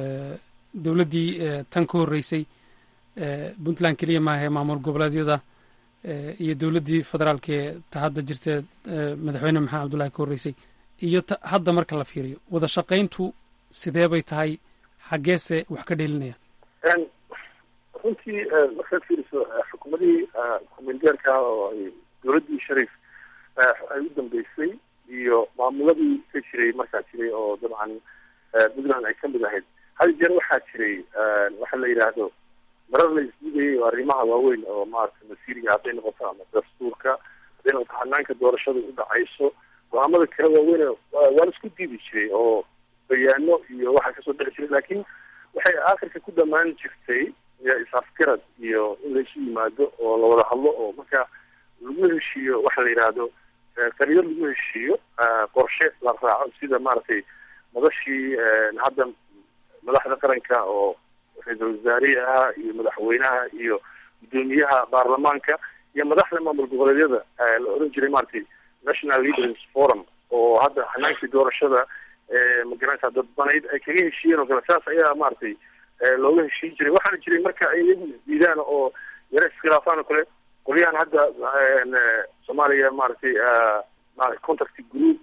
dowladdii tan ka horreysay puntland keliya maahae maamul goboleedyada iyo dowladdii federaalka ee ta hadda jirtee madaxweyne maxamed cabdullahi ka horreysay iyo hadda marka la fiiriyo wada shaqayntu sidee bay tahay xaggeese wax ka dheelinayaan runtii markaad fiiriso xukuumadihii kumeelgaarka oo ay dowladdii shariif ay u dambeysay iyo maamuladii ka jiray markaa jiray oo dabcan puntland ay kamid ahayd hal jeer waxaa jiray waxa la yidhaahdo marar la isdidayay oo arrimaha waaweyn oo maaragtay masiiriga hadday noqoto ama dastuurka hadday noqoto hanaanka doorashada u dhacayso go-aamada kale waaweyn waa la isku diidi jiray oo bayaano iyo waxaa kasoo dhexi jiray laakiin waxay aakhirka ku dhamaan jirtay is-afgarad iyo in laisu yimaado oo lawada hadlo oo marka lagu heshiiyo waxa la yidhaahdo qariyo lagu heshiiyo qorshe la raaco sida maaragtay madashii hadda madaxda qaranka oo ra-iisul wasaarihi ahaa iyo madaxweynaha iyo guddoomiyaha baarlamaanka iyo madaxda maamul goboleedyada la oran jiray maaragtay national leaders forum oo hadda hanaankii doorashada magaranaysa dadbanayd ay kaga heshiiyeen oo kale saas ayaa maaragtay looga heshiin jiray waxaana jiray marka ay iyagu isdiidaan oo yaro iskhilaafaan oo kale qolyahan hadda soomaaliya maaragtay contact group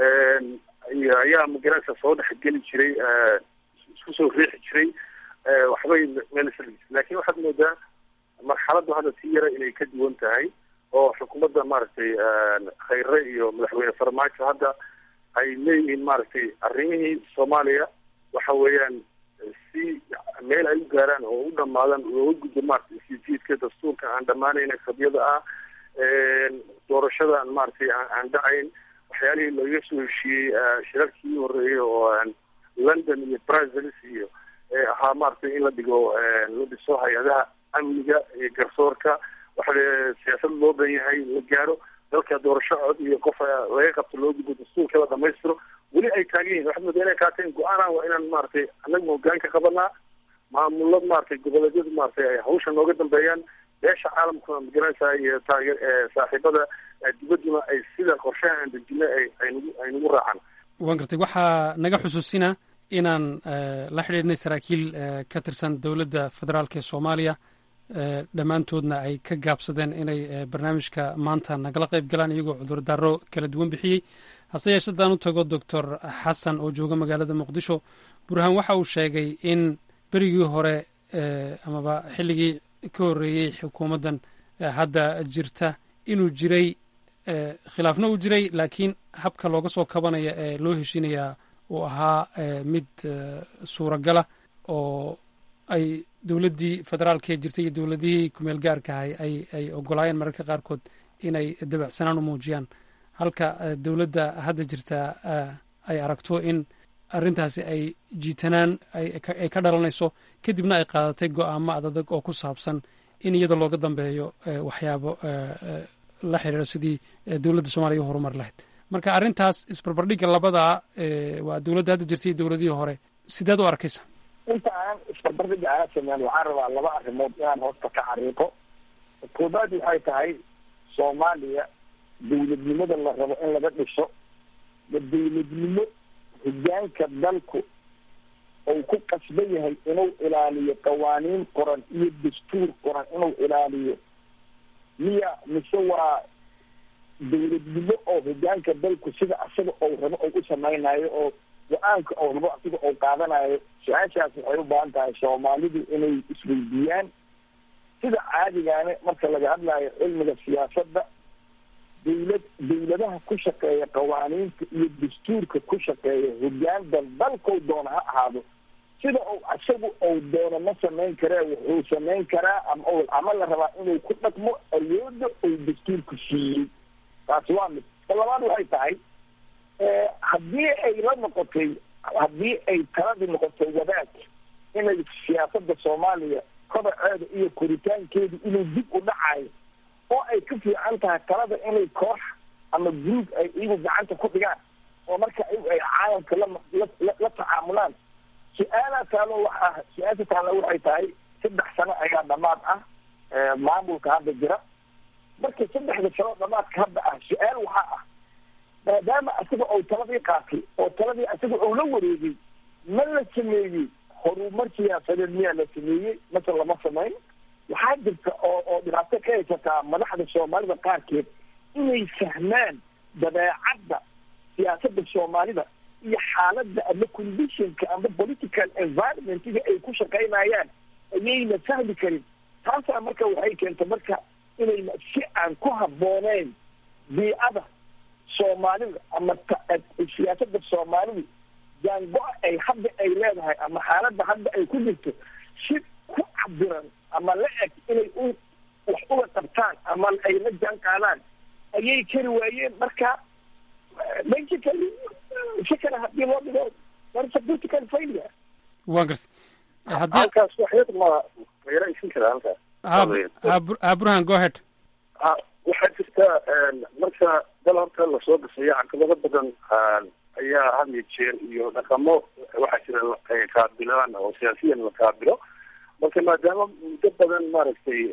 iyo ayaa magaranaysa soo dhexgeli jiray isku soo riixi jiray waxbay meel laakiin waxaad moodaa marxaladdu hadda si yara inay ka duwan tahay oo xukuumadda maaragtay khayre iyo madaxweyne farmaajo hadda ay leeyihiin maaragtay arrimihii soomaaliya waxa weeyaan si meel ay u gaaraan oo u dhamaadaan looga gudbo maaragtay sijiidka dastuurka aan dhamaanayna qabyada ah doorashada maaragtay aan dhacayn waxyaalihii looga soo heshiiyey shirarkii horeeyey oo london iyo brazils iyo ahaa maaragtay in la dhigo la dhiso hay-adaha amniga iyo garsoorka waxa siyaasad loo ban yahay la gaaro dalka doorasho cod iyo qof laga qabto loo gudbo dastuurka la dhamaystiro weli ay taagan yihin waxaad moodaa inay qaateen go-aanan waa inaan maaragtay annaga hoggaan ka qabanaa maamulad maaragtay goboleedyadu maaragtay ay hawsha nooga dambeeyaan beesha caalamkuna magaranaysaa iyo taageer saaxiibada dibadduna ay sida qorshaha aan dejina ay aynagu ay nagu raacaan waan gartay waxaa naga xusuusina inaan la xidhiidhnay saraakiil ka tirsan dowladda federaalka ee soomaaliya dhammaantoodna ay ka gaabsadeen inay barnaamijka maanta nagala qayb galaan iyagoo cudurdaaro kala duwan bixiyey hase yeeshe haddaan u tago doctor xasan oo jooga magaalada muqdisho burhaan waxa uu sheegay in berigii hore amaba xilligii ka horreeyey xukuumaddan hadda jirta inuu jiray khilaafna uu jiray laakiin habka looga soo kabanaya ee loo heshiinayaa uu ahaa mid suuragala oo ay dowladdii federaalka ee jirtay iyo dowladihii kumeel gaarka ahay ay ay ogolaayeen mararka qaarkood inay dabacsanaan u muujiyaan halka dowladda hadda jirta ay aragto in arrintaasi ay jiitanaan ay ka dhalanayso kadibna ay qaadatay go-aamo adadag oo ku saabsan in iyada looga dambeeyo waxyaabo la xiriira sidii dowladda soomaaliya u horumar lahayd marka arrintaas isbarbardhigga labadaa waa dowladda hadda jirtay iyo dowladihii hore sideed u arkaysa inta aan isbarbardhigga aan sameyn waxaan rabaa laba arrimood inaan hoosta ka xariiqo koobaad waxay tahay soomaaliya dowladnimada la rabo in laga dhiso ma dowladnimo hogaanka dalku uu ku qasban yahay inuu ilaaliyo qawaaniin qoran iyo dastuur qoran inuu ilaaliyo miya mise waa dowladnimo oo hogaanka dalku sida asaga ou rabo ou u samaynayo oo go-aanka ou rabo asiga ou qaadanayo su-aashaas waxay u baahan tahay soomaalidu inay isweydiiyaan sida caadigaane marka laga hadlayo cilmiga siyaasadda dowlad dowladaha ku shaqeeya qawaaniinta iyo dastuurka ku shaqeeya hogaandan dalkau doona ha ahaado sida uu isagu ou doono ma samayn karee wuxuu samayn karaa ama ama la rabaa inuu ku dhaqmo awooda ou dastuurku siiyey taasi waa mid ta labaad waxay tahay haddii ay la noqotay haddii ay taladii noqoto wadaag inay siyaasada soomaaliya kobaceeda iyo koritaankeedu inuu dib u dhacayo oo ay ka fiican tahay talada inay koox ama guruub ay iyagu gacanta ku dhigaan oo marka ay caalamka la la tacaamulaan. su-aalaha taalo waxa su-aasha taalo waxay tahay saddex sano ayaa dhamaad ah maamulka hadda jira. marka saddexda sano dhamaadka hadda ah su-aal waxaa ah maadaama isaga oo taladii qaatay oo taladii isaga oo la wareegay ma la sameeyey horumar siyaasadeed miyaa la sameeyey mase lama samayn. waxaa jirta oo oo dhibaato ka haysataa madaxda soomaalida qaarkeed inay fahmaan dabeecadda siyaasada soomaalida iyo xaaladda ama conditionka ama political environmentiga ay ku shaqaynayaan ayayna fahmi karin. taasaa marka waxay keentay marka inayna si aan ku habbooneyn biicada soomaalida ama siyaasada soomaalida jaango-a ay hadda ay leedahay ama xaaladda hadda ay ku jirto si ku cabiran ama la eg inay u wax uga qabtaan ama ay la jaan qaadaan ayay kari waayeen. marka basically si kale hadii loo dhigo that's a political failure. waan garta haddii halkaas waxyad ma yaraysin kara halkaas ha burhan go ahead. waxaa jirta marka dal horta lasoo dhisayo caqabado badan ayaa had iyo jeer iyo dhaqamo waxaa jira qaabilaan oo siyaasiyan la qaabilo. marka maadaama muddo badan maaragtay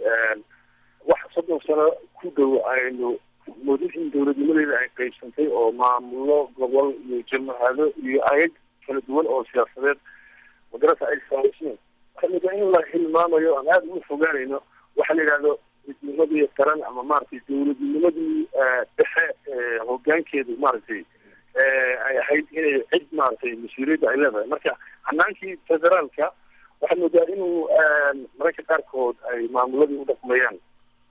wax soddon sano ku dhow aynu moodin in dawladnimadeeda ay qaybsantay oo maamulo gobol iyo jamahado iyo ayag kala duwan oo siyaasadeed magarata ay saamayseen. waxaa mida in la hilmaamayo aan aada uga fogaanayno waxaa la yidhahdo midnimadii qaran ama maaragtay dawladnimadii dhexe hogaankeedu maaragtay ay ahayd inay cid maaragtay mas-uuliyadda ay leedahay. marka hanaankii federaalka waxaa moodaa inuu mararka qaarkood ay maamuladii u dhaqmayaan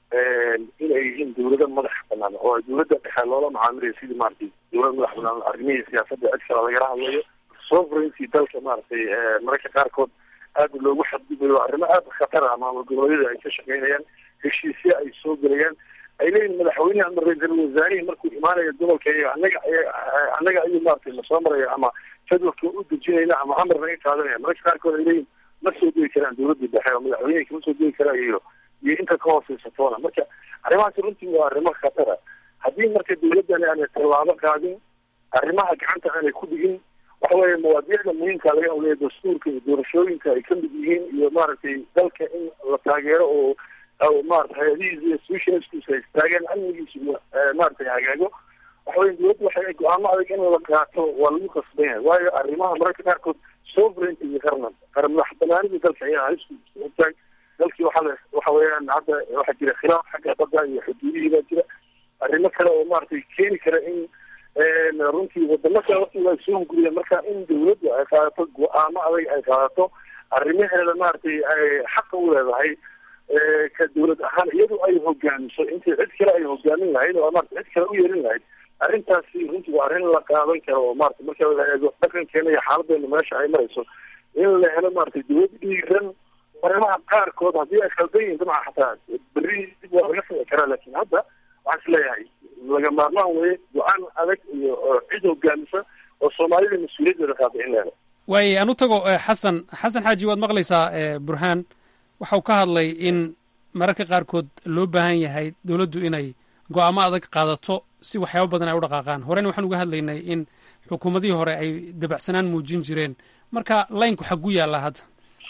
inay yihiin dawlado madax banaan oo dawladda dhexe loola macaamilayo sidii maaragtay dawlad madax banaan arrimihii siyaasada cid kale lagala hadlayo sovereignty dalka maaragtay mararka qaarkood aada loogu xadgudayo arrimo aada khatar ah maamul goboleedyada ay ka shaqeynayaan heshiisya ay soo gelayaan ay leeyihin madaxweynehi ama ra-iisul wasaarihii markuu imaanayo gobolka anaga annaga ayuu maaragtay lasoo maraya ama jadwalka u dejinayna ama amar naga qaadanaya. mararka qaarkood ay leeyihin ma soo degi karaan dawladda dhexe oo madaxweynehi kama soo degi karaan iyo iyo inta ka hooseysatoona. marka arrimahaasi runtii waa arrimo khatara. haddii marka dawladdani aanay tallaabo qaadin arrimaha gacanta aanay ku dhigin waxa weeye mawaadiicda muhiimka laga hadlaya dastuurka iyo doorashooyinka ay kamid yihiin iyo maaragtay dalka in la taageero oo maarata hay-adihiisa institutionskiisa ay istaagaan amnigiisa maaragtay hagaago. waxa weye dawladda waxay go-aamo adag in la qaato waa lagu qasban yahay waayo arrimaha mararka qaarkood sovereignty iyo qarna qaran madax banaanida dalka ayaa halisku ogtahay. dalkii waxaa waxa weeyaan hadda waxaa jira khilaaf xagga badda iyo xuduudihii baa jira arrimo kale oo maaragtay keeni kara in runtii wadamo kale waqtiga ay soo hunguriyeen. marka in dawladdu ay qaadato go-aamo adag ay qaadato arrimaheeda maaragtay ay xaqa u leedahay ka dawlad ahaan iyadu ay hogaamiso intii cid kale ay hogaamin lahayd oo maarata cid kale u yeelin lahayd. arrintaasi runtii waa arrin la qaadan karo oo maarata marka la eego dhaqankeena iyo xaaladeena meesha ay marayso in la helo maaragtay dawlad dhiiran arrimaha qaarkood haddii ay khaldan yihin dabcan xataa berri dib waa laga fici karaa. laakiin hadda waxaan is leeyahay laga maarmaan weye go-aan adag iyo cid hogaamisa oo soomaalida mas-uuliyaddeeda qaada in la helo. waaye aan u tago xasan xasan xaaji waad maqlaysaa burhaan waxau ka hadlay in mararka qaarkood loo baahan yahay dawladdu inay go-aamo adag qaadato si waxyaaba badan ay u dhaqaaqaan. horena waxaan uga hadlaynay in xukuumadihii hore ay dabacsanaan muujin jireen. marka laynku xagu yaallaa hadda?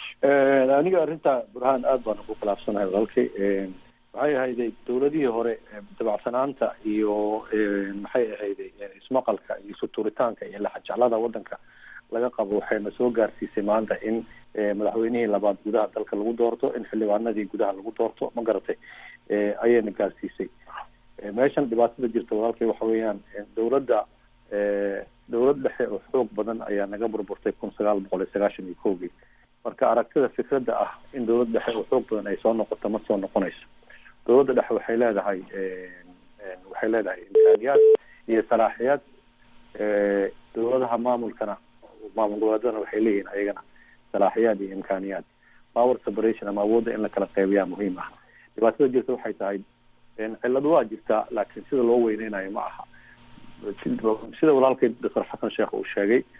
aniga arrinta burhaan aada baan ugu khilaafsanahay walaalkay. maxay ahayday dawladihii hore dabacsanaanta iyo maxay ahayday ismaqalka iyo suturitaanka iyo laxajeclada wadanka laga qabo waxayna soo gaarsiisay maanta in madaxweynihii labaad gudaha dalka lagu doorto in xildhibaanadii gudaha lagu doorto ma garatay ayayna gaarsiisay. meeshan dhibaatada jirta walaalkay waxa weeyaan dawladda dawlad dhexe oo xoog badan ayaa naga burburtay kun sagaal boqol iyo sagaashan iyo kowgii. marka aragtida fikradda ah in dawlad dhexe oo xoog badan ay soo noqoto ma soo noqonayso. dawladda dhexe waxay leedahay waxay leedahay imkaaniyaad iyo salaaxiyaad. dawladaha maamulkana maamul goboleedadana waxay leeyihiin ayagana salaaxiyaad iyo imkaaniyaad. power separation ama awoodda in la kala qaybiyaa muhiim ah. dhibaatada jirta waxay tahay cilladu waa jirtaa laakiin sida loo weyneynayo ma aha. sida walaalkay doctor xasan sheekh uu sheegay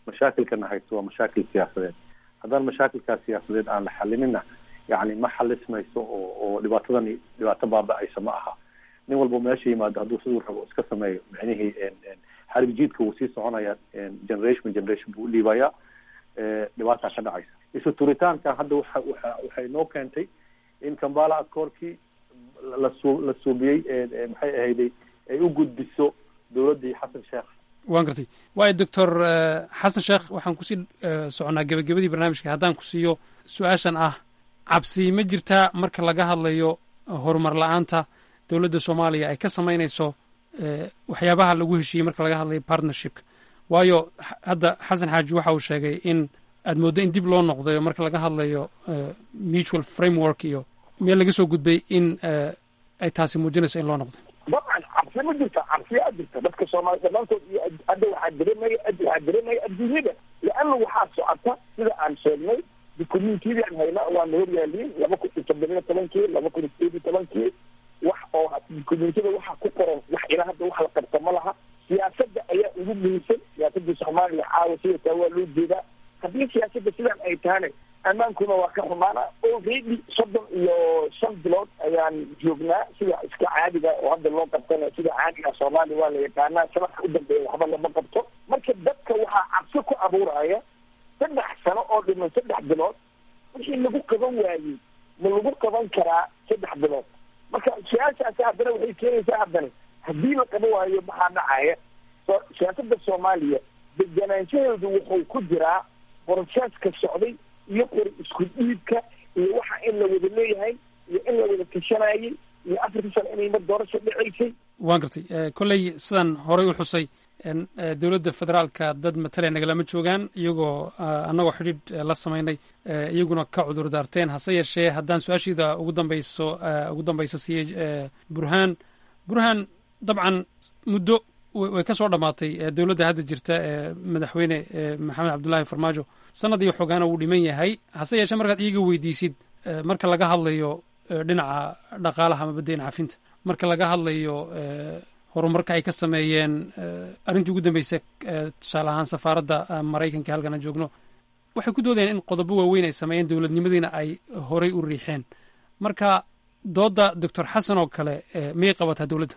mashaakilkana haysto waa mashaakil siyaasadeed. haddaan mashaakilkaas siyaasadeed aan la xalinina yani ma xalismayso oo oo dhibaatadani dhibaato baaba-aysa ma aha. nin walba meesha yimaado hadduu siduu rabo iska sameeyo micnihii xarib jiidka wuu sii soconaya generation generation buu udhiibayaa dhibaataa ka dhacaysa. isu turitaankan hadda waxa waxa waxay noo keentay in Kampala Accord-kii la soo la suubiyey maxay ahayday ay u gudbiso dowladdii Xasan Sheekh. waan gartay waayo doctor xasan sheekh waxaan kusii soconaa gebagabadii barnaamijka haddaan ku siiyo su-aashan ah cabsi ma jirtaa marka laga hadlayo horumar la-aanta dowladda soomaaliya ay ka samaynayso waxyaabaha lagu heshiiyey marka laga hadlayo partnershipka waayo hadda xasan xaaji waxa uu sheegay in aad mooddo in dib loo noqdayo marka laga hadlayo mutual framework iyo meel laga soo gudbay in ay taasi muujinayso in loo noqdo. dabcan cabsi ma jirta cabsiyaa jirta dadka soomaaliya dhammaantood iyo hadda waxaa dareemaya waxaa dareemaya adduunyada leanna waxaa socota sida aan sheegnay dukumentiyadii aan hayna waana horyaaliin laba kun iyo toddoba iyo tobankii laba kun iyo sideed iyo tobankii wax oo dukumentiyada waxaa ku qoran wax ilaa hadda wax la qabta ma laha. siyaasadda ayaa ugu muhiimsan siyaasadda soomaaliya caawa sidataa waa loo jeedaa. haddii siyaasadda sidaan ay tahana ammaankuna waa ka xumaana. already soddon iyo shan bilood ayaan joognaa sida iska caadiga oo hadda loo qabtana sida caadiga soomaaliya waa la yaqaanaa. sanadka u dambeeya waxba lama qabto. marka dadka waxaa cabsi ku abuuraya saddex sano oo dhiman saddex bilood wixii lagu qaban waayey ma lagu qaban karaa saddex bilood. marka su-aashaasi haddana waxay keenaysaa haddana haddii la qaban waayo maxaa dhacaya. siyaasadda soomaaliya deganaanshaheedu wuxuu ku jiraa borosaaska socday iyo qori isku dhiibka iyo waxa in la wada leeyahay iyo in la wada tashanayay iyo afartii sano inay mar doorasho dhacaysay. waan gartay kolley sidaan horey u xusay dowladda federaalka dad matale nagalama joogaan iyagoo annagoo xidhiidh la samaynay iyaguna ka cudur daarteen. hase yeeshee haddaan su-aashiida ugu dambayso ugu dambaysa siiyey burhaan burhaan dabcan muddo way ka soo dhammaatay dowladda hadda jirta ee madaxweyne maxamed cabdullaahi farmaajo sanad iyo xogaana wuu dhiman yahay. hase yeeshee markaad iiga weydiisid marka laga hadlayo dhinaca dhaqaalaha ama badda cafinta marka laga hadlayo horumarka ay ka sameeyeen arrintii ugu dambeysay tusaale ahaan safaaradda maraykanka halkan aan joogno waxay ku doodayeen in qodobo waaweyn ay sameeyeen dowladnimadiina ay horey u riixeen. marka doodda doctor xasan oo kale miyay qabataa dowladda?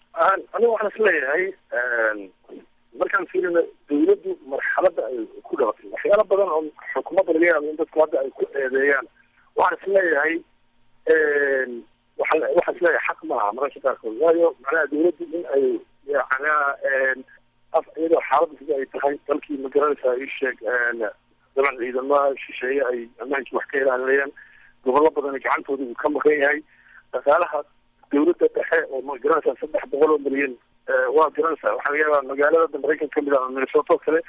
aniga waxaan isleeyahay markaan fiirino dawladdu marxaladda ay ku dhalatay waxyaalo badan oo xukuumadda laga yaabo in dadku hadda ay ku eedeeyaan waxaan isleeyahay waa waxaan isleeyahay xaq maaha mararka qaarkood waayo macnaha dawladdu in ay macnaha af iyadoo xaaladda sida ay tahay dalkii magaranaysaa ii sheeg daban ciidamaha shisheeye ay amaankii wax ka ilaalinayaan gobollo badan gacantooda uu ka maqan yahay dhaqaalaha dawladda dhexe oo ma garanaysaa saddex boqol oo milyan waa garanaysaa waxaa laga yaabaa magaalada maraykan kamid ah minnesota oo kale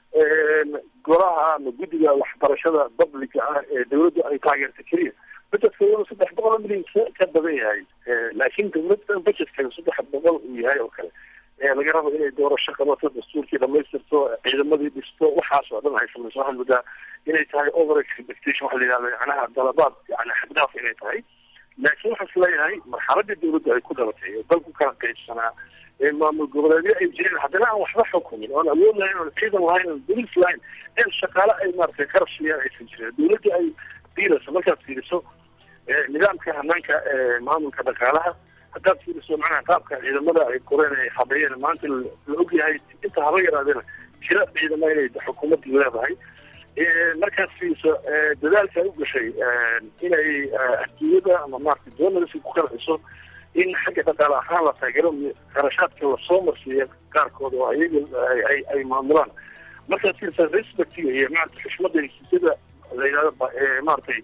golaha ama guddiga waxbarashada publica ah ee dawladdu ay taageerta keliya budgetkooda saddex boqol oo milyan ka badan yahay laakiin dawladda budgetkeeda saddex boqol uu yahay oo kale laga rabo inay doorasho qabato dastuurkii dhamaystirto ciidamadii dhisto waxaas oo dhan ay samayso waxaan moodaa inay tahay over expectation waxa la yidhahda macnaha dalabaad yani xaddaaf inay tahay. laakiin waxaan isleeyahay marxaladii dawladda ay ku dhalatay oo dalku kala qaybsanaa ee maamul goboleedyo ay jireen haddana aan waxba xukumin oon awood lahayn oon ciidan lahayn oon bolis lahayn in shaqaale ay maaragtay qarab siiyaan aysan jirin dawladda ay fiiriso markaad fiiriso nidaamka hanaanka maamulka dhaqaalaha haddaad fiiriso macnaha qaabka ciidamada ay koreen ay habeeyeen maanta la ogyahay inta haba yaraadena jira ciidama inay xukuumaddu leedahay markaas fiiriso dadaalka ay u gashay inay adduunyada ama maaragtay doonadasi ku qanciso in xagga dhaqaale ahaan la taageero qarashaadka lasoo marsiiya qaarkood oo ayaga ay ay maamulaan markaad fiirisa respectiga iyo maaragtay xushmada heshiisyada la yidhahdo maaragtay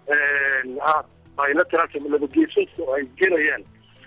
bilateralka labageesoodka oo ay gelayaan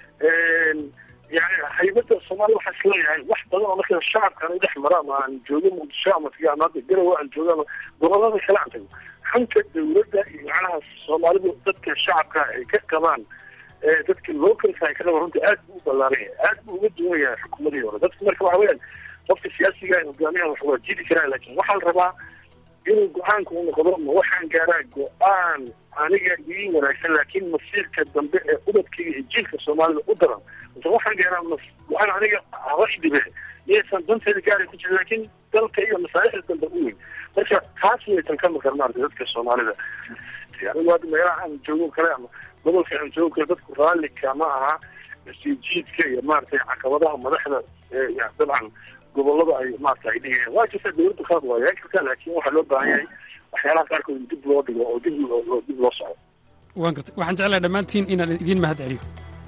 yani haybada soomaaliya waxaa isleeyahay wax badan oo marka shacabkaan udhex mara ama aan joogo muqdisho ama taga ama hadda garowe aan joogo ama gobolada kale aan tago hanka dawladda iyo macnaha soomaalidu dadka shacabka ay ka qabaan dadka localka ay ka qabaan runta aad buu u ballaaran yahay aad buu uga duwan yahay xukuumadii hore dadka marka waxa weyaan qofka siyaasiga hogaamiyahan wax waa jiri karaa laakiin waxaa la rabaa inuu go-aanka u noqdo ma waxaan gaaraa go-aan aniga ii wanaagsan laakiin masiirka dambe ee ubadkayga iyo jiilka soomaalida u daran mise waxaan gaaraa go-aan aniga haba idhibe iyaysan danteeda gaari ku jirin laakiin dalka iyo masaalixda dambe u weyn marka taas maysan ka maqan maarata dadka soomaalida anigu hadda meelaha aan joogo kale ama gobolka aan joogo kale dadku raalli kama aha sii jiidka iyo maaragtay caqabadaha madaxda dabcan gobolada ay maarata ay dhigayaan waa jirta dawladda qaad waa yeelan kartaa laakiin waxaa loo baahan yahay waxyaalaha qaarkood in dib loo dhigo oo dib loo dib loo soco waan gartay waxaan jeclahay dhammaantiin inaan idiin mahad celiyo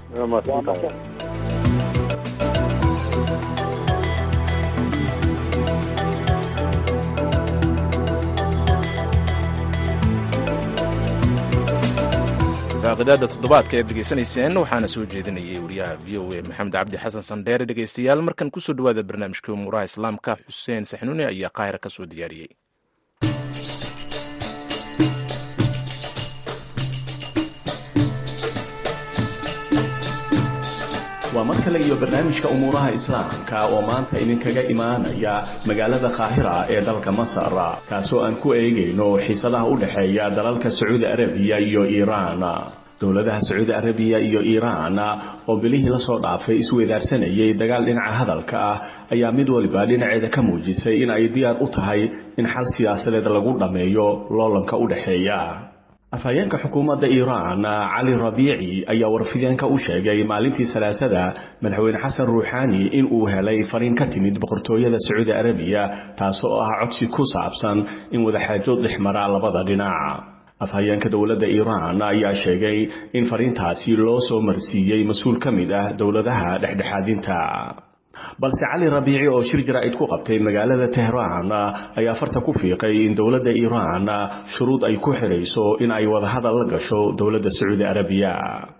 faaqidaada toddobaadka ayaad dhegaysanayseen waxaana soo jeedinayay wariyaha v o a maxamed cabdi xasan sandheere dhegaystayaal markan kusoo dhawaada barnaamijka umuuraha islaamka xuseen saxnuuni ayaa qaahira ka soo diyaariyey waa mar kale iyo barnaamijka umuuraha islaamka oo maanta idinkaga imaanaya magaalada qaahira ee dalka masar kaasoo aan ku eegayno xiisadaha u dhexeeya dalalka sacuudi arabiya iyo iiraan dowladaha sacuudi arabiya iyo iiraan oo bilihii la soo dhaafay isweydaarsanayay dagaal dhinaca hadalka ah ayaa mid waliba dhinaceeda ka muujisay in ay diyaar u tahay in xal siyaasadeed lagu dhammeeyo loolanka u dhexeeya afhayeenka xukuumadda iiraan cali rabiici ayaa warfideenka u sheegay maalintii salaasada madaxweyne xasan ruuxaani in uu helay fariin ka timid boqortooyada sacuudi arabiya taasoo ah codsi ku saabsan in wadaxaajood dhexmara labada dhinac afhayeenka dowladda iiraan ayaa sheegay in fariintaasi loo soo marsiiyey mas-uul ka mid ah dowladaha dhexdhexaadinta balse cali rabiici oo shir jaraa'id ku qabtay magaalada tehraan ayaa farta ku fiiqay in dowladda iiraan shuruud ay ku xidhayso in ay wadahadal la gasho dowladda sacuudi arabiya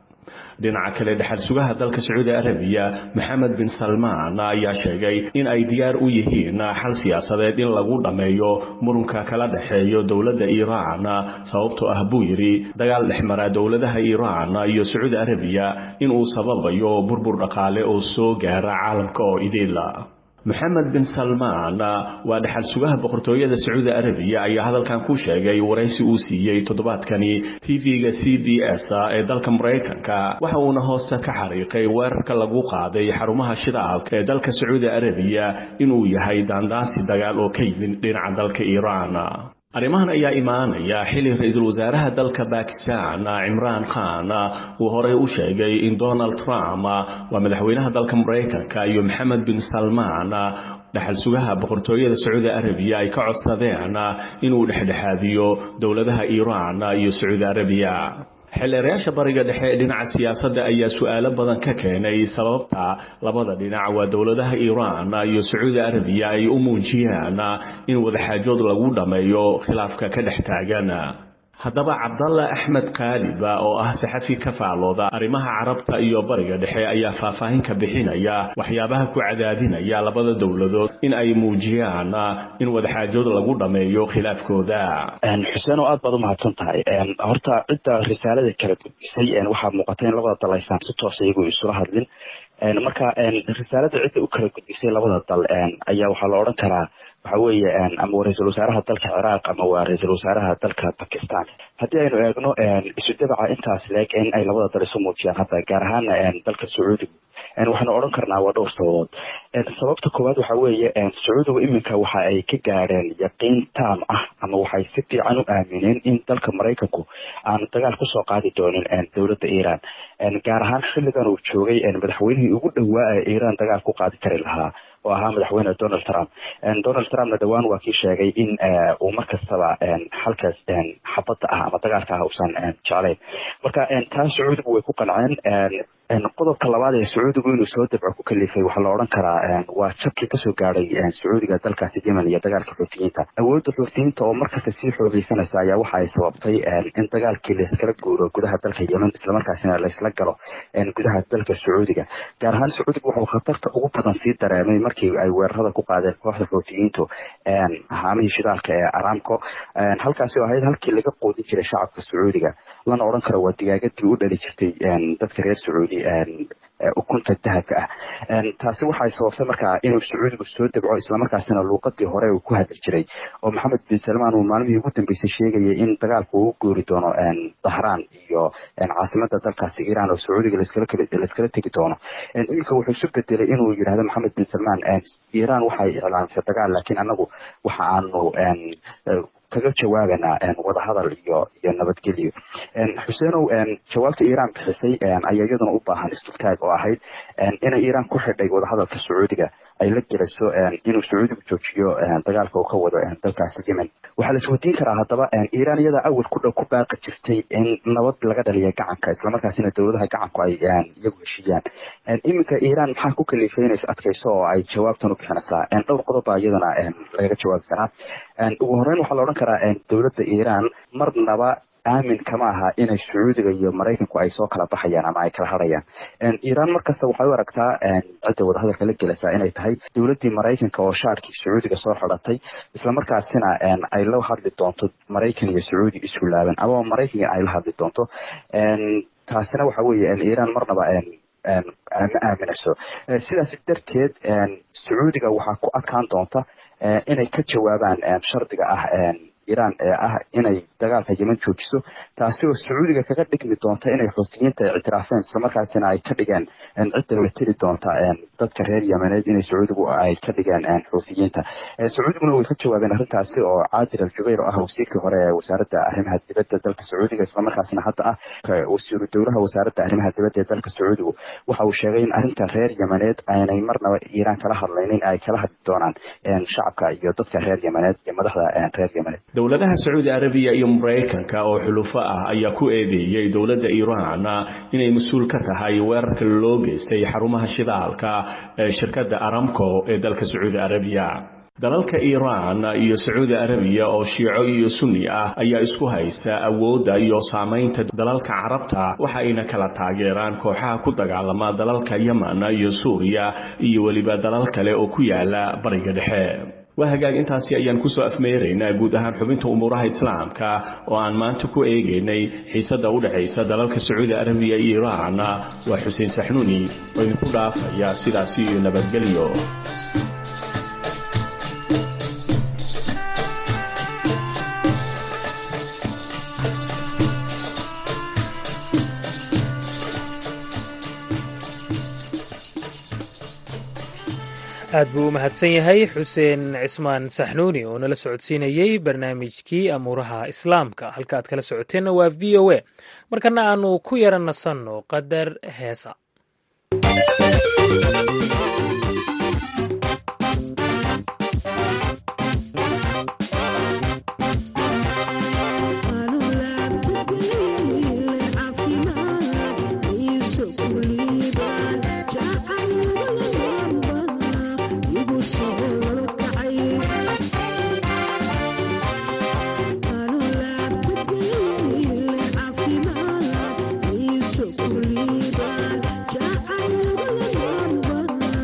dhinaca kale dhaxal sugaha dalka sacuudi arabiya maxamed bin salmaan ayaa sheegay in ay diyaar u yihiin xal siyaasadeed in lagu dhammeeyo murunka kala dhexeeyo dowladda iiraan sababtoo ah buu yidhi dagaal dhexmara dowladaha iiraan iyo sacuudi arabiya inuu sababayo burbur dhaqaale oo soo gaara caalamka oo idila maxamed bin salmaan waa dhaxal sugaha boqortooyada sacuudi arabiya ayaa hadalkan ku sheegay waraysi uu siiyey toddobaadkani tv-ga c b s ee dalka maraykanka waxa uuna hoosta ka xariiqay weerarka lagu qaaday xarumaha shidaalka ee dalka sacuudi arabiya inuu yahay daandaansi dagaal oo ka yimid dhinaca dalka iiraan arrimahan ayaa imaanaya xili ra-iisul wasaaraha dalka Pakistan Imran Khan uu horey u sheegay in Donald Trump waa madaxweynaha dalka Mareykanka iyo Mohammed bin Salman dhaxal sugaha boqortooyada Saudi Arabia ay ka codsadeen inuu dhexdhexaadiyo dowladaha Iran iyo Saudi Arabia xilliyaasha bariga dhexe dhinaca siyaasadda ayaa su'aalo badan ka keenay sababta labada dhinac waa dowladaha Iran iyo Saudi Arabia ay u muujiyaan in wadaxaajood lagu dhameeyo khilaafka ka dhex taagan haddaba Cabdallah Ahmed Qalib oo ah saxafi ka faalooda arrimaha Carabta iyo bariga dhexe ayaa faahfaahin ka bixinaya waxyaabaha ku cadaadinaya labada dowladood in ay muujiyaan in wadaxaajood lagu dhameeyo khilaafkooda xuseen oo aad baad u mahadsan tahay horta cidda risaalada kala gudbisay waxaa muuqata in labada dal aysan si toos ah iyagu isula hadlin marka risaalada cidda u kala gudbisay labada dal ayaa waxaa la odhan karaa waxa weeye ama waa ra-iisul wasaaraha dalka Ciraaq ama waa ra-iisul wasaaraha dalka Pakistan haddii aynu eegno isu dabaca intaas leeg in ay labada dal isu muujiyaan hadda gaar ahaan dalka Sacuudi waxaanu odhan karnaa waa dhowr sababood sababta koowaad waxa weeye Sacuudigu iminka waxa ay ka gaareen yaqiin taam ah ama waxay si fiican u aamineen in dalka Mareykanku aan dagaal ku soo qaadi doonin dowladda Iran gaar ahaan xilligan uu joogay madaxweynihii ugu dhawaa ee Iran dagaal ku qaadi kari lahaa oo ahaa madaxweyne Donald Trump Donald Trump dhawaan waa kii sheegay in uu markastaba halkaas xabadda ah ama dagaalka ah uusan jeclayn marka taas Sacuudigu way ku qanceen qodobka labaad ee Sacuudigu inuu soo dabco ku kalifay waxa la oran karaa waa jabkii ka soo gaaray Sacuudiga dalkaasi Yemen iyo dagaalka Xuutiyiinta awoodda Xuutiyiinta oo markasta sii xoogaysanaysa ayaa waxa ay sababtay in dagaalkii la iskala guuro gudaha dalka Yemen isla markaasina la isla galo gudaha dalka Sacuudiga gaar ahaan Sacuudigu wuxuu khatarta ugu badan sii dareemay markii ay weerarada ku qaadeen kooxda Xuutiyiintu haamihii shidaalka ee Aramco halkaasi oo ahayd halkii laga qoodin jiray shacabka Sacuudiga lana oran karo waa digaagadii u dhali jirtay dadka reer Sacuudi ukunta dahabka ah taasi waxay sababtay markaa inuu sacuudigu soo dabco islamarkaasina luuqadii hore uu ku hadli jiray oo maxamed bin salmaan uu maalmihii ugu dambeysay sheegayay in dagaalku uu goori doono dahraan iyo caasimada dalkaasi iiraan oo sacuudiga laiskala tegi doono iminka wuxuu isu bedelay inuu yidhahdo maxamed bin salmaan iiraan waxay iclaamisay dagaal laakiin anagu waxa aanu kaga jawaabanaa wadahadal iyo iyo nabadgelyo xuseenow jawaabta iiraan bixisay ayaa iyaduna u baahan istugtaag oo ahayd inay iiraan ku xidhay wadahadalka sacuudiga ay la gelayso inuu sacuudigu joojiyo dagaalka uu ka wado dalkaasi yemen waxaa la isweydiin karaa haddaba iiraan iyada awal ku dhow ku baaqi jirtay in nabad laga dhaliya gacanka islamarkaasina dowladaha gacanku ay iyagu heshiiyaan iminka iiraan maxaa ku kalifay inay is adkayso oo ay jawaabtan u bixinaysaa dhowr qodob baa iyadana lagaga jawaabi karaa ugu horreyn waxaa la odhan karaa dowladda iiraan marnaba aamin kama aha inay sacuudiga iyo maraykanku ay soo kala baxayaan ama ay kala hadhayaan iiraan markasta waxay u aragtaa cidda wadahadalka la gelaysaa inay tahay dowladdii maraykanka oo shaarkii sacuudiga soo xidhatay islamarkaasina ay la hadli doonto maraykan iyo sacuudi isu laaban amaba maraykanka ay la hadli doonto taasina waxa weeye iiraan marnaba ma aaminayso sidaas darteed sacuudiga waxaa ku adkaan doonta inay ka jawaabaan shardiga ah iiraan ee ah inay dagaalka yemen joojiso taasi oo sacuudiga kaga dhigmi doonta inay xuutiyiinta ictiraafeen islamarkaasina ay ka dhigeen cidda la tiri doonta dadka reer yemeneed inay sacuudigu ay ka dhigeen xuutiyiinta sacuudiguna way ka jawaabeen arrintaasi oo caadil al-jubayr oo ah wasiirkii hore ee wasaaradda arrimaha dibadda dalka sacuudiga islamarkaasina hadda ah wasiiru dowlaha wasaaradda arrimaha dibadda ee dalka sacuudigu waxa uu sheegay in arrinta reer yemeneed aanay marnaba iiraan kala hadlaynin ay kala hadli doonaan shacabka iyo dadka reer yemeneed iyo madaxda reer yemeneed dowladaha sacuudi arabiya iyo maraykanka oo xulufo ah ayaa ku eedeeyey dowladda iiraan inay mas-uul ka tahay weerarka loo geystay xarumaha shidaalka ee shirkadda aramco ee dalka sacuudi arabiya dalalka iiraan iyo sacuudi arabiya oo shiico iyo sunni ah ayaa isku haysta awoodda iyo saamaynta dalalka carabta waxa ayna kala taageeraan kooxaha ku dagaalama dalalka yemen iyo suuriya iyo weliba dalal kale oo ku yaala bariga dhexe waa hagaag intaasi ayaan ku soo afmeeraynaa guud ahaan xubinta umuuraha islaamka oo aan maanta ku eegaynay xiisadda u dhaxaysa dalalka sacuudi arabiya iyo iiraan waa xuseen saxnuuni oo idinku dhaafaya sidaasi iyo nabadgelyo aad buu u mahadsan yahay xuseen cismaan saxnuuni oo nala socodsiinayey barnaamijkii amuuraha islaamka halka aad kala socoteenna waa v o a markana aanu ku yara nasanno qadar heesa So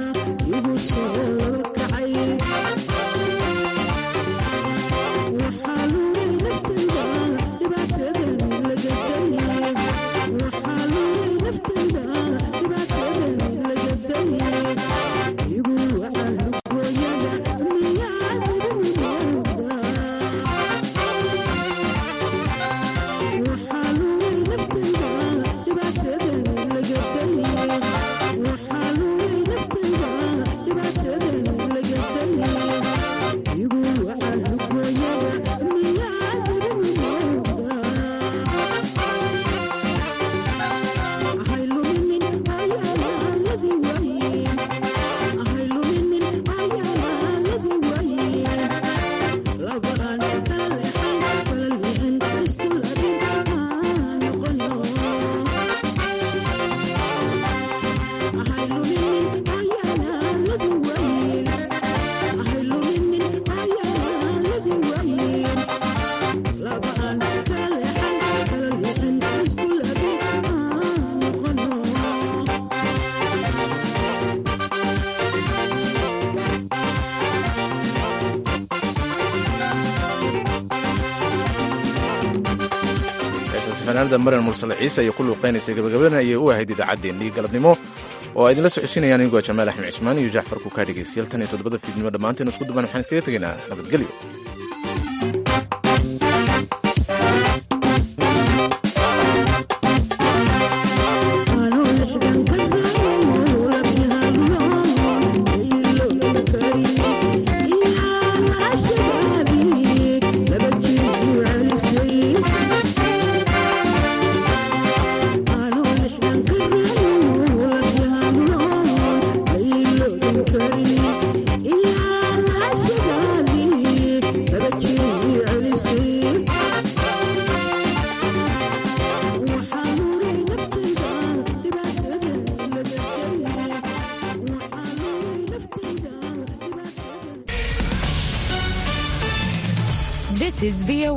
heestaasi fanaanada maran mursale ciise ayay ku luuqaynaysay gabagabana ayay u ahayd idaacaddeenii galabnimo oo ay idinla socodsiinayaan inigoo jamaal axmed cismaan iyo jacfar kukaa dhegaystayaal tan iyo toddobada fiidnimo dhammaanteen isku duban waxaan iskaga tegaynaa nabadgelyo. This is V O A.